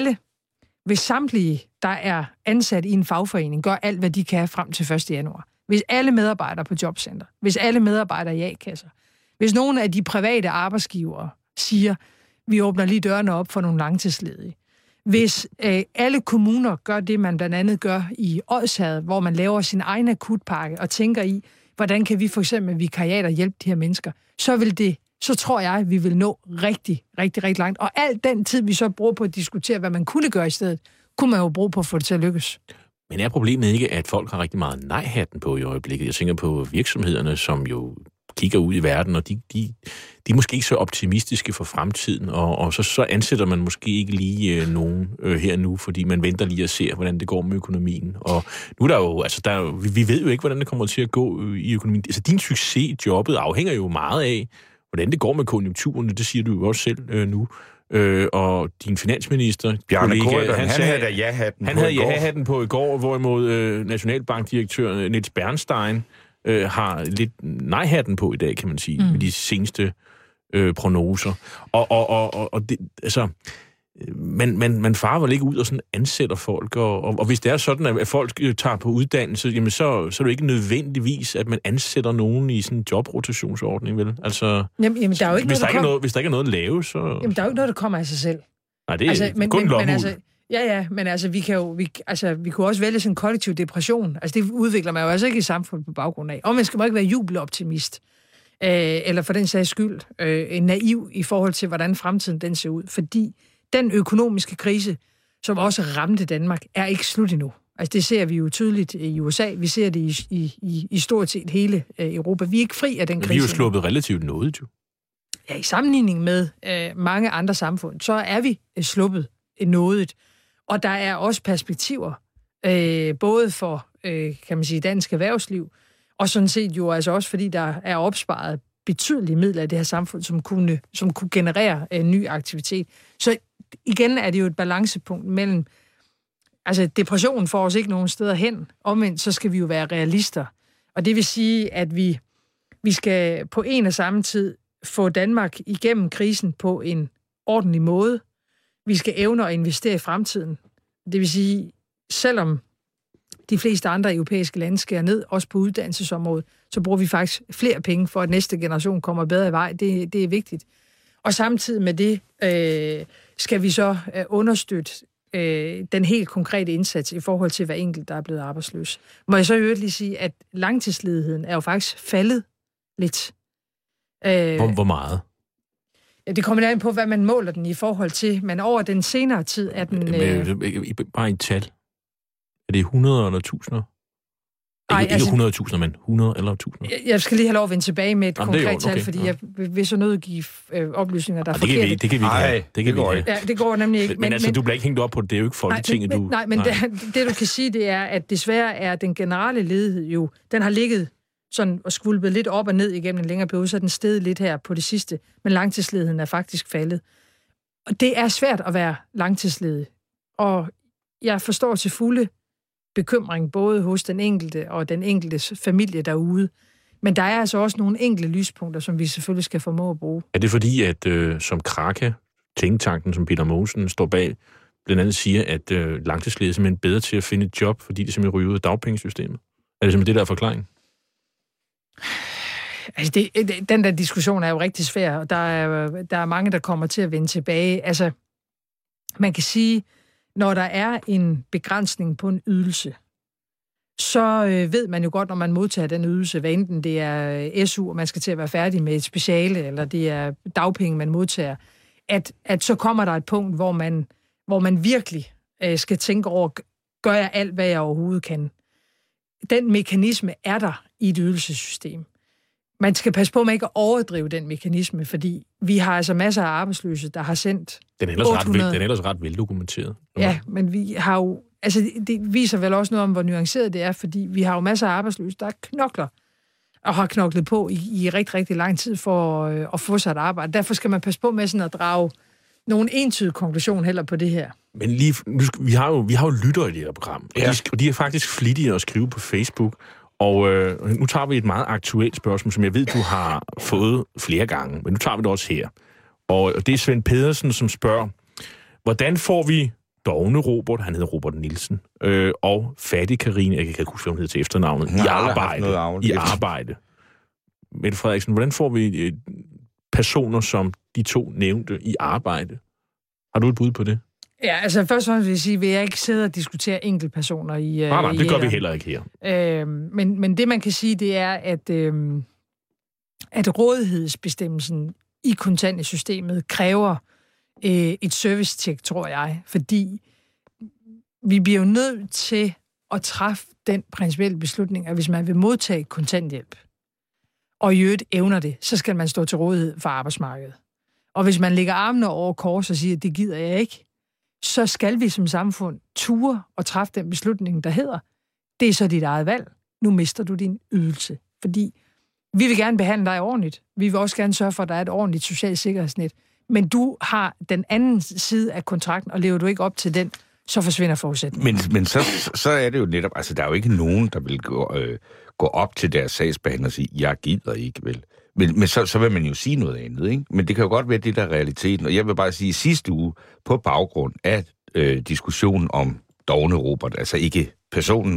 Speaker 5: hvis samtlige, der er ansat i en fagforening, gør alt, hvad de kan frem til 1. januar. Hvis alle medarbejdere på jobcenter, hvis alle medarbejdere i A-kasser, hvis nogle af de private arbejdsgivere siger, vi åbner lige dørene op for nogle langtidsledige, hvis alle kommuner gør det, man blandt andet gør i Odsherred, hvor man laver sin egen akutpakke og tænker i, hvordan kan vi for eksempel vikariater hjælpe de her mennesker, så tror jeg, at vi vil nå rigtig, rigtig, rigtig langt. Og al den tid, vi så bruger på at diskutere, hvad man kunne gøre i stedet, kunne man jo bruge på at få det til at lykkes.
Speaker 2: Men er problemet ikke, at folk har rigtig meget nej-hatten på i øjeblikket? Jeg tænker på virksomhederne, som jo kigger ud i verden, og de er måske ikke så optimistiske for fremtiden, og så ansætter man måske ikke lige nogen her nu, fordi man venter lige at se, hvordan det går med økonomien. Og nu er der jo, altså vi ved jo ikke, hvordan det kommer til at gå i økonomien. Altså din succes i jobbet afhænger jo meget af, hvordan det går med konjunkturerne, det siger du jo også selv nu. og din finansminister...
Speaker 3: Bjarne
Speaker 2: kollega,
Speaker 3: Corydon, han havde da ja-hatten
Speaker 2: han
Speaker 3: på
Speaker 2: havde
Speaker 3: i går.
Speaker 2: ja-hatten på i går, hvorimod Nationalbankdirektør Niels Bernstein har lidt nej-hatten på i dag, kan man sige, med de seneste prognoser. Og det, altså... Man farer vel ikke ud og sådan ansætter folk, og hvis det er sådan, at folk tager på uddannelse, jamen så er det jo ikke nødvendigvis, at man ansætter nogen i sådan en jobrotationsordning, vel? Altså,
Speaker 5: jamen, der er jo ikke
Speaker 2: hvis
Speaker 5: noget,
Speaker 2: der ikke er noget at lave, så...
Speaker 5: Jamen, der er jo ikke noget, der kommer af sig selv.
Speaker 2: Nej, det er kun lommeuld.
Speaker 5: Men altså, vi kunne også vælge sådan en kollektiv depression. Altså, det udvikler man jo altså ikke i samfundet på baggrund af. Og man skal ikke være jubeloptimist, eller for den sags skyld, naiv i forhold til, hvordan fremtiden den ser ud, fordi den økonomiske krise, som også ramte Danmark, er ikke slut endnu. Altså, det ser vi jo tydeligt i USA. Vi ser det i stort set hele Europa. Vi er ikke fri af den krise.
Speaker 2: Vi er jo sluppet relativt noget, jo.
Speaker 5: Ja, i sammenligning med mange andre samfund, så er vi sluppet noget. Og der er også perspektiver, både for, kan man sige, dansk erhvervsliv, og sådan set jo altså også, fordi der er opsparet betydelige midler i det her samfund, som kunne generere ny aktivitet. Så igen er det jo et balancepunkt mellem, altså depressionen får os ikke nogen steder hen, omvendt så skal vi jo være realister. Og det vil sige, at vi skal på en og samme tid få Danmark igennem krisen på en ordentlig måde. Vi skal evne at investere i fremtiden. Det vil sige, selvom de fleste andre europæiske lande skærer ned, også på uddannelsesområdet, så bruger vi faktisk flere penge for, at næste generation kommer bedre i vej. Det er vigtigt. Og samtidig med det skal vi så understøtte den helt konkrete indsats i forhold til hver enkelt, der er blevet arbejdsløs. Må jeg så i øvrigt lige sige, at langtidsledigheden er jo faktisk faldet lidt.
Speaker 2: Hvor meget?
Speaker 5: Det kommer an på, hvad man måler den i forhold til, men over den senere tid er den...
Speaker 2: Bare et tal. Er det 100 eller 1000? Ikke 100.000, men 100 eller 1000.
Speaker 5: Jeg skal lige have lov at vende tilbage med et konkret tal, fordi jeg vil så nødt give oplysninger, der er forkerte.
Speaker 2: Det kan vi ikke have.
Speaker 5: Ja, det går nemlig ikke.
Speaker 2: Men altså, du bliver ikke hængt op på det. Det er jo ikke Folketinget, du...
Speaker 5: Nej, men det du kan sige, det er, at desværre er den generelle ledighed jo... Den har ligget sådan og skvulpet lidt op og ned igennem en længere periode, så den steget lidt her på det sidste. Men langtidsledigheden er faktisk faldet. Og det er svært at være langtidsledig. Og jeg forstår til fulde bekymring både hos den enkelte og den enkeltes familie derude. Men der er altså også nogle enkelte lyspunkter, som vi selvfølgelig skal formå at bruge. Er
Speaker 2: det fordi, at som Kraka, tænketanken, som Peter Mogensen står bag, blandt andet siger, at langtidsledige er simpelthen bedre til at finde et job, fordi de simpelthen ryger ud af dagpengesystemet? Er det simpelthen det, der er forklaring?
Speaker 5: Altså den der diskussion er jo rigtig svær, og der er mange, der kommer til at vende tilbage. Altså, man kan sige, når der er en begrænsning på en ydelse, så ved man jo godt, når man modtager den ydelse, hvad enten det er SU, og man skal til at være færdig med et speciale, eller det er dagpenge, man modtager, at så kommer der et punkt, hvor man virkelig skal tænke over, gør jeg alt, hvad jeg overhovedet kan. Den mekanisme er der i et ydelsessystem. Man skal passe på, at man ikke overdrive den mekanisme, fordi vi har altså masser af arbejdsløse, der har sendt
Speaker 2: Den er ellers ret veldokumenteret.
Speaker 5: Ja, men vi har jo... Altså, det viser vel også noget om, hvor nuanceret det er, fordi vi har jo masser af arbejdsløse, der knokler og har knoklet på i rigtig, rigtig lang tid for at få sig et arbejde. Derfor skal man passe på med sådan at drage nogen entydig konklusion heller på det her.
Speaker 2: Men vi har jo lyttere i det her program, og de er faktisk flittige at skrive på Facebook. Og nu tager vi et meget aktuelt spørgsmål, som jeg ved, du har fået flere gange, men nu tager vi det også her. Og det er Svend Pedersen, som spørger, hvordan får vi dovne Robert, han hedder Robert Nielsen, og fattig Karine, jeg kan ikke huske, hvad hun hedder til efternavnet, i arbejde. Mette Frederiksen, hvordan får vi personer som de to nævnte i arbejde? Har du et bud på det?
Speaker 5: Ja, altså først og fremmest vil jeg sige, at jeg ikke sidder og diskutere enkeltpersoner i...
Speaker 2: Nej, det gør vi heller ikke her.
Speaker 5: Men det, man kan sige, det er, at rådighedsbestemmelsen i kontantsystemet kræver et service-check, tror jeg, fordi vi bliver jo nødt til at træffe den principielle beslutning, at hvis man vil modtage kontanthjælp, og i øvrigt evner det, så skal man stå til rådighed for arbejdsmarkedet. Og hvis man lægger armene over kors og siger, at det gider jeg ikke, så skal vi som samfund ture og træffe den beslutning, der hedder, det er så dit eget valg. Nu mister du din ydelse. Fordi vi vil gerne behandle dig ordentligt. Vi vil også gerne sørge for, at der er et ordentligt socialt sikkerhedsnet. men du har den anden side af kontrakten, og lever du ikke op til den, så forsvinder forudsætningen.
Speaker 3: Men så er det jo netop, altså der er jo ikke nogen, der vil gå op til deres sagsbehandler og sige, jeg gider ikke, vel. Men så vil man jo sige noget andet, ikke? Men det kan jo godt være det, der er realiteten. Og jeg vil bare sige, sidste uge, på baggrund af diskussionen om Dovne Robert, altså ikke personen,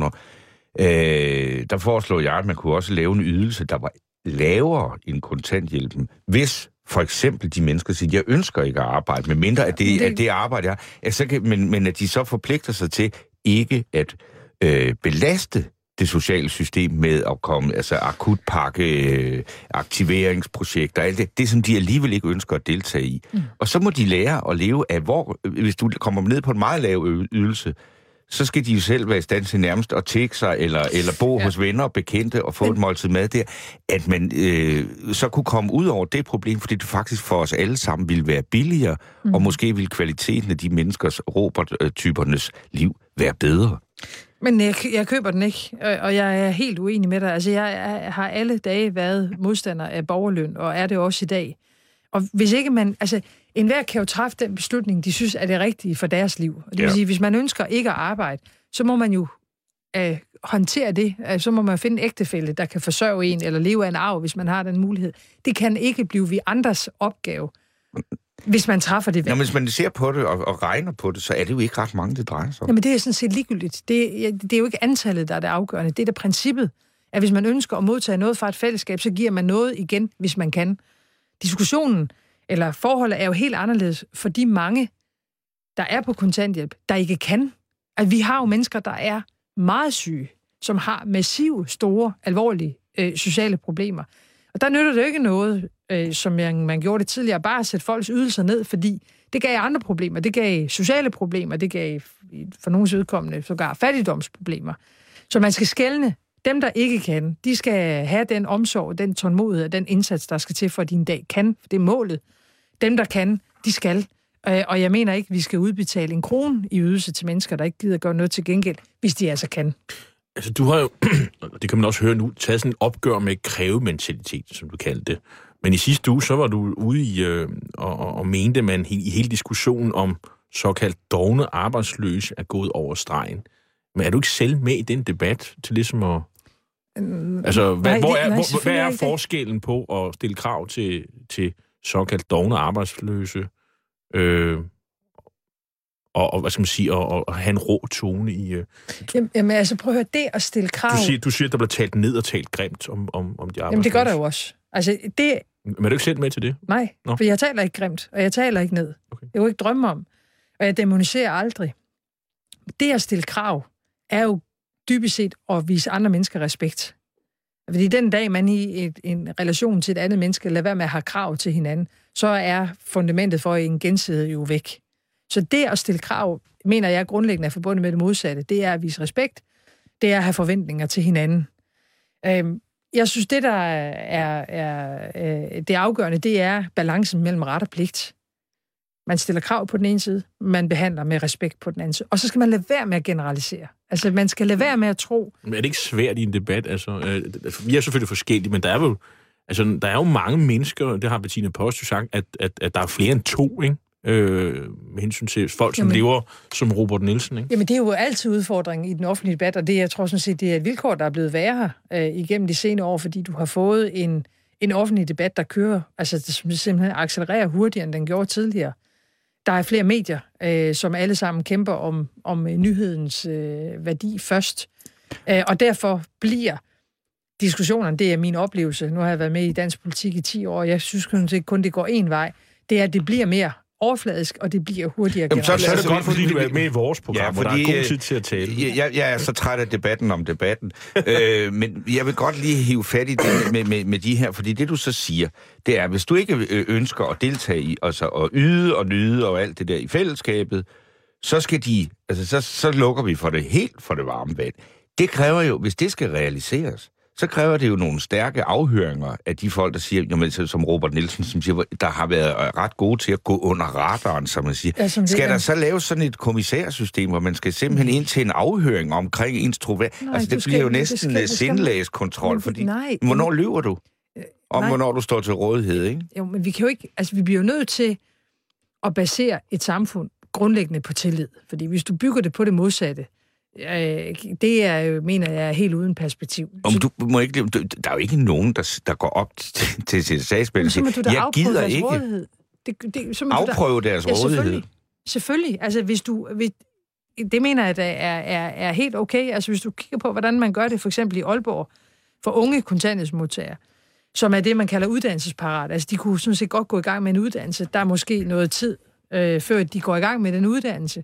Speaker 3: der foreslår jeg, at man kunne også lave en ydelse, der var lavere end kontanthjælpen, hvis for eksempel de mennesker siger, jeg ønsker ikke at arbejde, med mindre at det arbejde er, men at de så forpligter sig til ikke at belaste det sociale system med at komme, altså akutpakke, aktiveringsprojekter, alt det, som de alligevel ikke ønsker at deltage i. Og så må de lære at leve af, hvis du kommer ned på en meget lav ydelse, så skal de jo selv være i stand til nærmest at tække sig, eller bo hos venner og bekendte og få et måltid mad der, at man så kunne komme ud over det problem, fordi det faktisk for os alle sammen ville være billigere, og måske ville kvaliteten af de menneskers, Robert-typernes liv være bedre.
Speaker 5: Men jeg køber den ikke, og jeg er helt uenig med dig. Altså, jeg har alle dage været modstander af borgerløn, og er det også i dag. Og hvis ikke man... Altså, enhver kan jo træffe den beslutning, de synes er det rigtige for deres liv. Det vil sige, hvis man ønsker ikke at arbejde, så må man jo håndtere det. Så må man finde en ægtefælle, der kan forsørge en, eller leve af en arv, hvis man har den mulighed. Det kan ikke blive vi andres opgave, hvis man træffer det valg.
Speaker 3: Hvis man ser på det og regner på det, så er det jo ikke ret mange, det drejer sig om.
Speaker 5: Jamen, det er sådan set ligegyldigt. Det er jo ikke antallet, der er det afgørende. Det er da princippet, at hvis man ønsker at modtage noget fra et fællesskab, så giver man noget igen, hvis man kan. Diskussionen eller forholdet er jo helt anderledes for de mange, der er på kontanthjælp, der ikke kan. Altså, vi har jo mennesker, der er meget syge, som har massive, store, alvorlige sociale problemer. Og der nytter det jo ikke noget, som man gjorde det tidligere, bare at sætte folks ydelser ned, fordi det gav andre problemer. Det gav sociale problemer, det gav for nogens vedkommende sågar fattigdomsproblemer. Så man skal skelne. Dem, der ikke kan, de skal have den omsorg, den tålmodighed, den indsats, der skal til for, at de en dag kan. Det er målet. Dem, der kan, de skal. Og jeg mener ikke, vi skal udbetale en krone i ydelse til mennesker, der ikke gider gøre noget til gengæld, hvis de altså kan.
Speaker 2: Altså, du har jo, det kan man også høre nu, taget sådan et opgør med krævementalitet, som du kaldte det. Men i sidste uge, så var du ude i og mente man i hele diskussionen om såkaldt dovne arbejdsløse er gået over stregen. Men er du ikke selv med i den debat til ligesom at... Altså, hvad er forskellen på at stille krav til såkaldt dovne arbejdsløse og hvad skal man sige, og have en rå tone i...
Speaker 5: Jamen altså, prøv at høre, det at stille krav...
Speaker 2: Du siger, at der bliver talt ned og talt grimt om de arbejdsløse.
Speaker 5: Jamen, det gør der jo også. Altså, det...
Speaker 2: Men er du ikke selv med til det?
Speaker 5: Nej, for jeg taler ikke grimt, og jeg taler ikke ned. Okay. Jeg vil ikke drømme om, og jeg demoniserer aldrig. Det at stille krav er jo dybest set at vise andre mennesker respekt. Fordi den dag, man i en relation til et andet menneske lader være med at have krav til hinanden, så er fundamentet for en gensidighed jo væk. Så det at stille krav, mener jeg grundlæggende er forbundet med det modsatte. Det er at vise respekt. Det er at have forventninger til hinanden. Jeg synes, det der er det afgørende, det er balancen mellem ret og pligt. Man stiller krav på den ene side, man behandler med respekt på den anden side. Og så skal man lade være med at generalisere. Altså, man skal lade være med at tro...
Speaker 2: Men er det ikke svært i en debat? Altså, vi er selvfølgelig forskellige, men der er jo mange mennesker, det har Bettina Post jo sagt, at der er flere end to, ikke? Med hensyn til folk, som lever som Robert Nielsen, ikke?
Speaker 5: Jamen, det er jo altid udfordringen i den offentlige debat, og det, jeg tror sådan set, det er et vilkår, der er blevet værre igennem de senere år, fordi du har fået en offentlig debat, der kører, altså det simpelthen accelererer hurtigere, end den gjorde tidligere. Der er flere medier, som alle sammen kæmper om nyhedens værdi først. Og derfor bliver diskussionerne, det er min oplevelse, nu har jeg været med i dansk politik i 10 år, jeg synes kun det går en vej, det er, at det bliver mere overfladisk, og det bliver hurtigere.
Speaker 2: Jamen, så er det godt, fordi du er med i vores program, hvor der er god tid til at tale.
Speaker 3: Jeg er så træt af debatten om debatten. Men jeg vil godt lige hive fat i det med de her, fordi det du så siger, det er, hvis du ikke ønsker at deltage i, altså at yde og nyde og alt det der i fællesskabet, så skal så lukker vi for det helt for det varme vand. Det kræver jo, hvis det skal realiseres, så kræver det jo nogle stærke afhøringer af de folk, der siger, jamen, som Robert Nielsen, som siger, der har været ret gode til at gå under radaren, som man siger. Ja, skal der så laves sådan et kommissærsystem, hvor man skal simpelthen ind til en afhøring omkring ens troværdighed? Altså, det bliver jo næsten sindelagskontrol, fordi hvornår lyver du? Hvornår du står til rådighed, ikke?
Speaker 5: Jo, men vi kan jo ikke, altså vi bliver jo nødt til at basere et samfund grundlæggende på tillid. Fordi hvis du bygger det på det modsatte, det er, mener jeg, helt uden perspektiv.
Speaker 3: Du må ikke, der er jo ikke nogen, der går op til sit sagsspil.
Speaker 5: Så må du da
Speaker 3: jeg
Speaker 5: afprøve
Speaker 3: gider
Speaker 5: deres
Speaker 3: ikke
Speaker 5: rådighed.
Speaker 3: afprøve deres rådighed.
Speaker 5: Selvfølgelig. Altså, det mener jeg, at er helt okay. Altså, hvis du kigger på, hvordan man gør det, for eksempel i Aalborg, for unge kontanthjælpsmodtagere, som er det, man kalder uddannelsesparat. Altså, de kunne sådan set godt gå i gang med en uddannelse. Der er måske noget tid, før de går i gang med den uddannelse.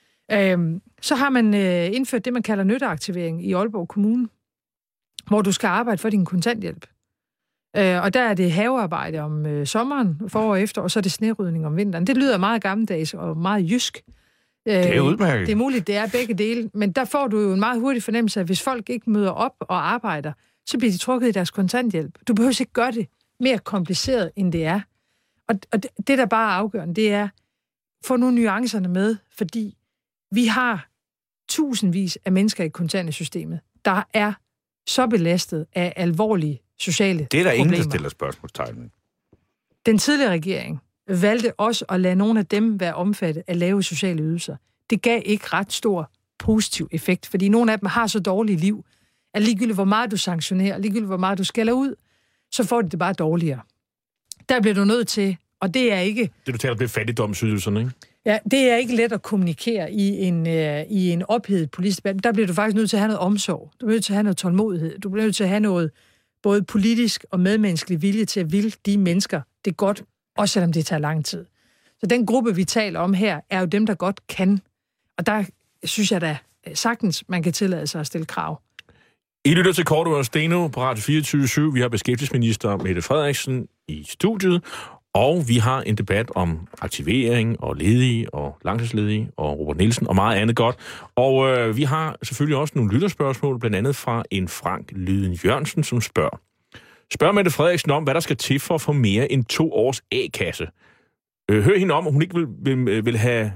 Speaker 5: Så har man indført det, man kalder nytteaktivering i Aalborg Kommune, hvor du skal arbejde for din kontanthjælp. Og der er det havearbejde om sommeren, forår og efterår, og så er det snerydning om vinteren. Det lyder meget gammeldags og meget jysk.
Speaker 3: Det er udmærket.
Speaker 5: Det er muligt, det er begge dele, men der får du jo en meget hurtig fornemmelse af, at hvis folk ikke møder op og arbejder, så bliver de trukket i deres kontanthjælp. Du behøver ikke gøre det mere kompliceret, end det er. Og det, der bare er afgørende, det er, få nu nuancerne med, fordi vi har tusindvis af mennesker i kontanthjælpssystemet, der er så belastet af alvorlige sociale problemer.
Speaker 3: Det er der ingen, der stiller spørgsmålstegn med.
Speaker 5: Den tidligere regering valgte også at lade nogle af dem være omfattet af lave sociale ydelser. Det gav ikke ret stor positiv effekt, fordi nogle af dem har så dårligt liv, at ligegyldigt hvor meget du sanktionerer, ligegyldigt hvor meget du skælder ud, så får de det bare dårligere. Der bliver du nødt til, og det er ikke...
Speaker 2: Det du taler om, fattigdomsydelserne, ikke?
Speaker 5: Ja, det er ikke let at kommunikere i en ophedet politisk debat. Der bliver du faktisk nødt til at have noget omsorg. Du bliver nødt til at have noget tålmodighed. Du bliver nødt til at have noget både politisk og medmenneskelig vilje til at ville de mennesker det godt, også selvom det tager lang tid. Så den gruppe, vi taler om her, er jo dem, der godt kan. Og der synes jeg da sagtens, man kan tillade sig at stille krav.
Speaker 2: I lytter til Korto og Steno på Radio 24/7. Vi har beskæftigelsesminister Mette Frederiksen i studiet, og vi har en debat om aktivering og ledige og langtidsledige og Robert Nielsen og meget andet godt. Og vi har selvfølgelig også nogle lytterspørgsmål, blandt andet fra en Frank Lyden Jørgensen, som spørger Mette Frederiksen om, hvad der skal til for at få mere end 2 års A-kasse. Hør hende om hun ikke vil have...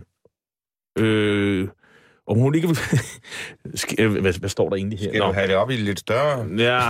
Speaker 2: om hun ikke vil... hvad står der egentlig her?
Speaker 3: Skal du have det op i lidt større?
Speaker 2: Ja...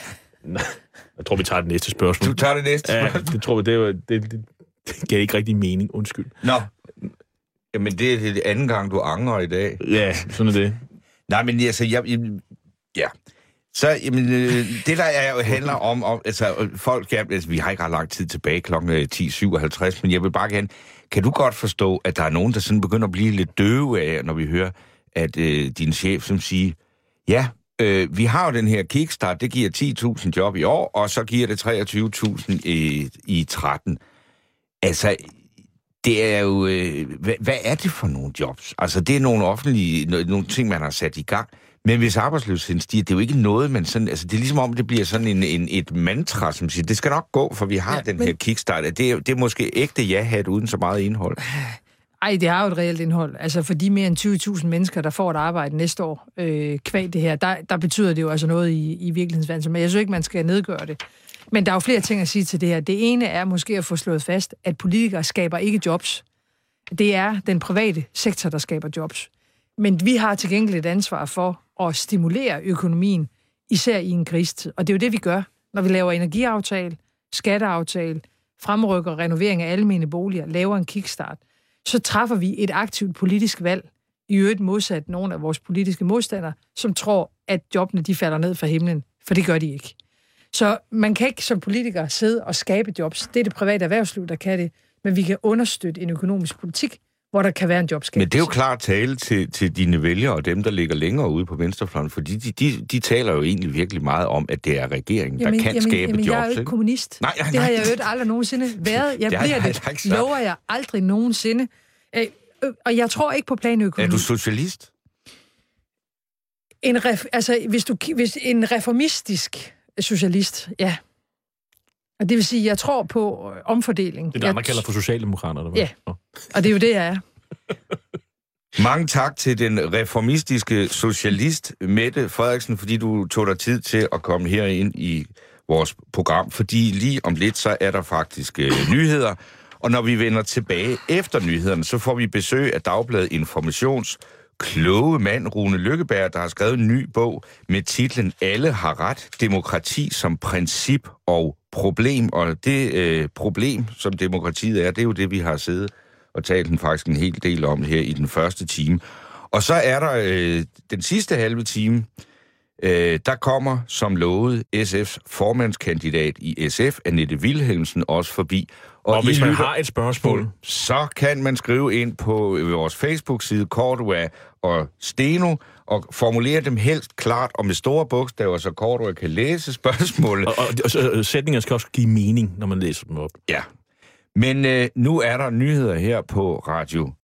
Speaker 2: Jeg tror, vi tager det næste spørgsmål.
Speaker 3: Du tager det næste spørgsmål?
Speaker 2: Ja, det tror vi, det gav ikke rigtig mening. Undskyld.
Speaker 3: Nå. Jamen, det er det anden gang, du angrer i dag.
Speaker 2: Ja, sådan er det.
Speaker 3: Nej, men altså, ja. Så, jamen, det der jo handler om altså, folk, altså, vi har ikke ret lang tid tilbage, klokken 10:57, men jeg vil bare gerne, kan du godt forstå, at der er nogen, der sådan begynder at blive lidt døve af, når vi hører, at din chef, som siger, ja, vi har jo den her kickstart, det giver 10.000 job i år, og så giver det 23.000 i 13. Altså, det er jo... hvad er det for nogle jobs? Altså, det er nogle offentlige... Nogle ting, man har sat i gang. Men hvis arbejdsløsheden stiger, det er jo ikke noget, man sådan... Altså, det er ligesom om, det bliver sådan et mantra, som siger, det skal nok gå, for vi har den her kickstart. Det er måske ægte ja-hat uden så meget indhold.
Speaker 5: Ej, det har jo et reelt indhold. Altså for de mere end 20.000 mennesker, der får et arbejde næste år, kvæg det her, der betyder det jo altså noget i virkelighedens verden. Men jeg synes ikke, man skal nedgøre det. Men der er jo flere ting at sige til det her. Det ene er måske at få slået fast, at politikere skaber ikke jobs. Det er den private sektor, der skaber jobs. Men vi har til gengæld et ansvar for at stimulere økonomien, især i en krisetid. Og det er jo det, vi gør, når vi laver energiaftale, skatteaftale, fremrykker renovering af almene boliger, laver en kickstart. Så træffer vi et aktivt politisk valg, i øvrigt modsat nogle af vores politiske modstandere, som tror, at jobbene de falder ned fra himlen, for det gør de ikke. Så man kan ikke som politiker sidde og skabe jobs. Det er det private erhvervsliv, der kan det, men vi kan understøtte en økonomisk politik, hvor der kan være en jobskabelse.
Speaker 3: Men det er jo klart tale til dine vælgere og dem, der ligger længere ude på venstrefløjen, fordi de taler jo egentlig virkelig meget om, at det er regeringen, der kan skabe jobs.
Speaker 5: Jeg er jo ikke kommunist.
Speaker 3: Nej.
Speaker 5: Det har jeg jo aldrig nogensinde været. Jeg bliver det, lover jeg aldrig nogensinde. Og jeg tror ikke på planøkonomi.
Speaker 3: Er du socialist?
Speaker 5: Hvis en reformistisk socialist, ja. Og det vil sige, at jeg tror på omfordeling.
Speaker 2: Det er det, man kalder for socialdemokrater.
Speaker 5: Ja, og det er jo det, jeg er.
Speaker 3: Mange tak til den reformistiske socialist, Mette Frederiksen, fordi du tog dig tid til at komme herind i vores program. Fordi lige om lidt, så er der faktisk nyheder. Og når vi vender tilbage efter nyhederne, så får vi besøg af Dagbladet Informations kloge mand, Rune Lykkeberg, der har skrevet en ny bog med titlen Alle har ret, demokrati som princip og problem. Og det problem, som demokratiet er, det er jo det, vi har siddet og talt den faktisk en hel del om her i den første time. Og så er der den sidste halve time, der kommer, som lovet, SF's formandskandidat i SF, Annette Wilhelmsen, også forbi.
Speaker 2: Og hvis man har et spørgsmål,
Speaker 3: så kan man skrive ind på vores Facebook-side, Cordua og Steno, og formulere dem helst klart og med store bogstaver, så Cordua kan læse spørgsmålet.
Speaker 2: Og sætninger skal også give mening, når man læser dem op.
Speaker 3: Ja. Men nu er der nyheder her på Radio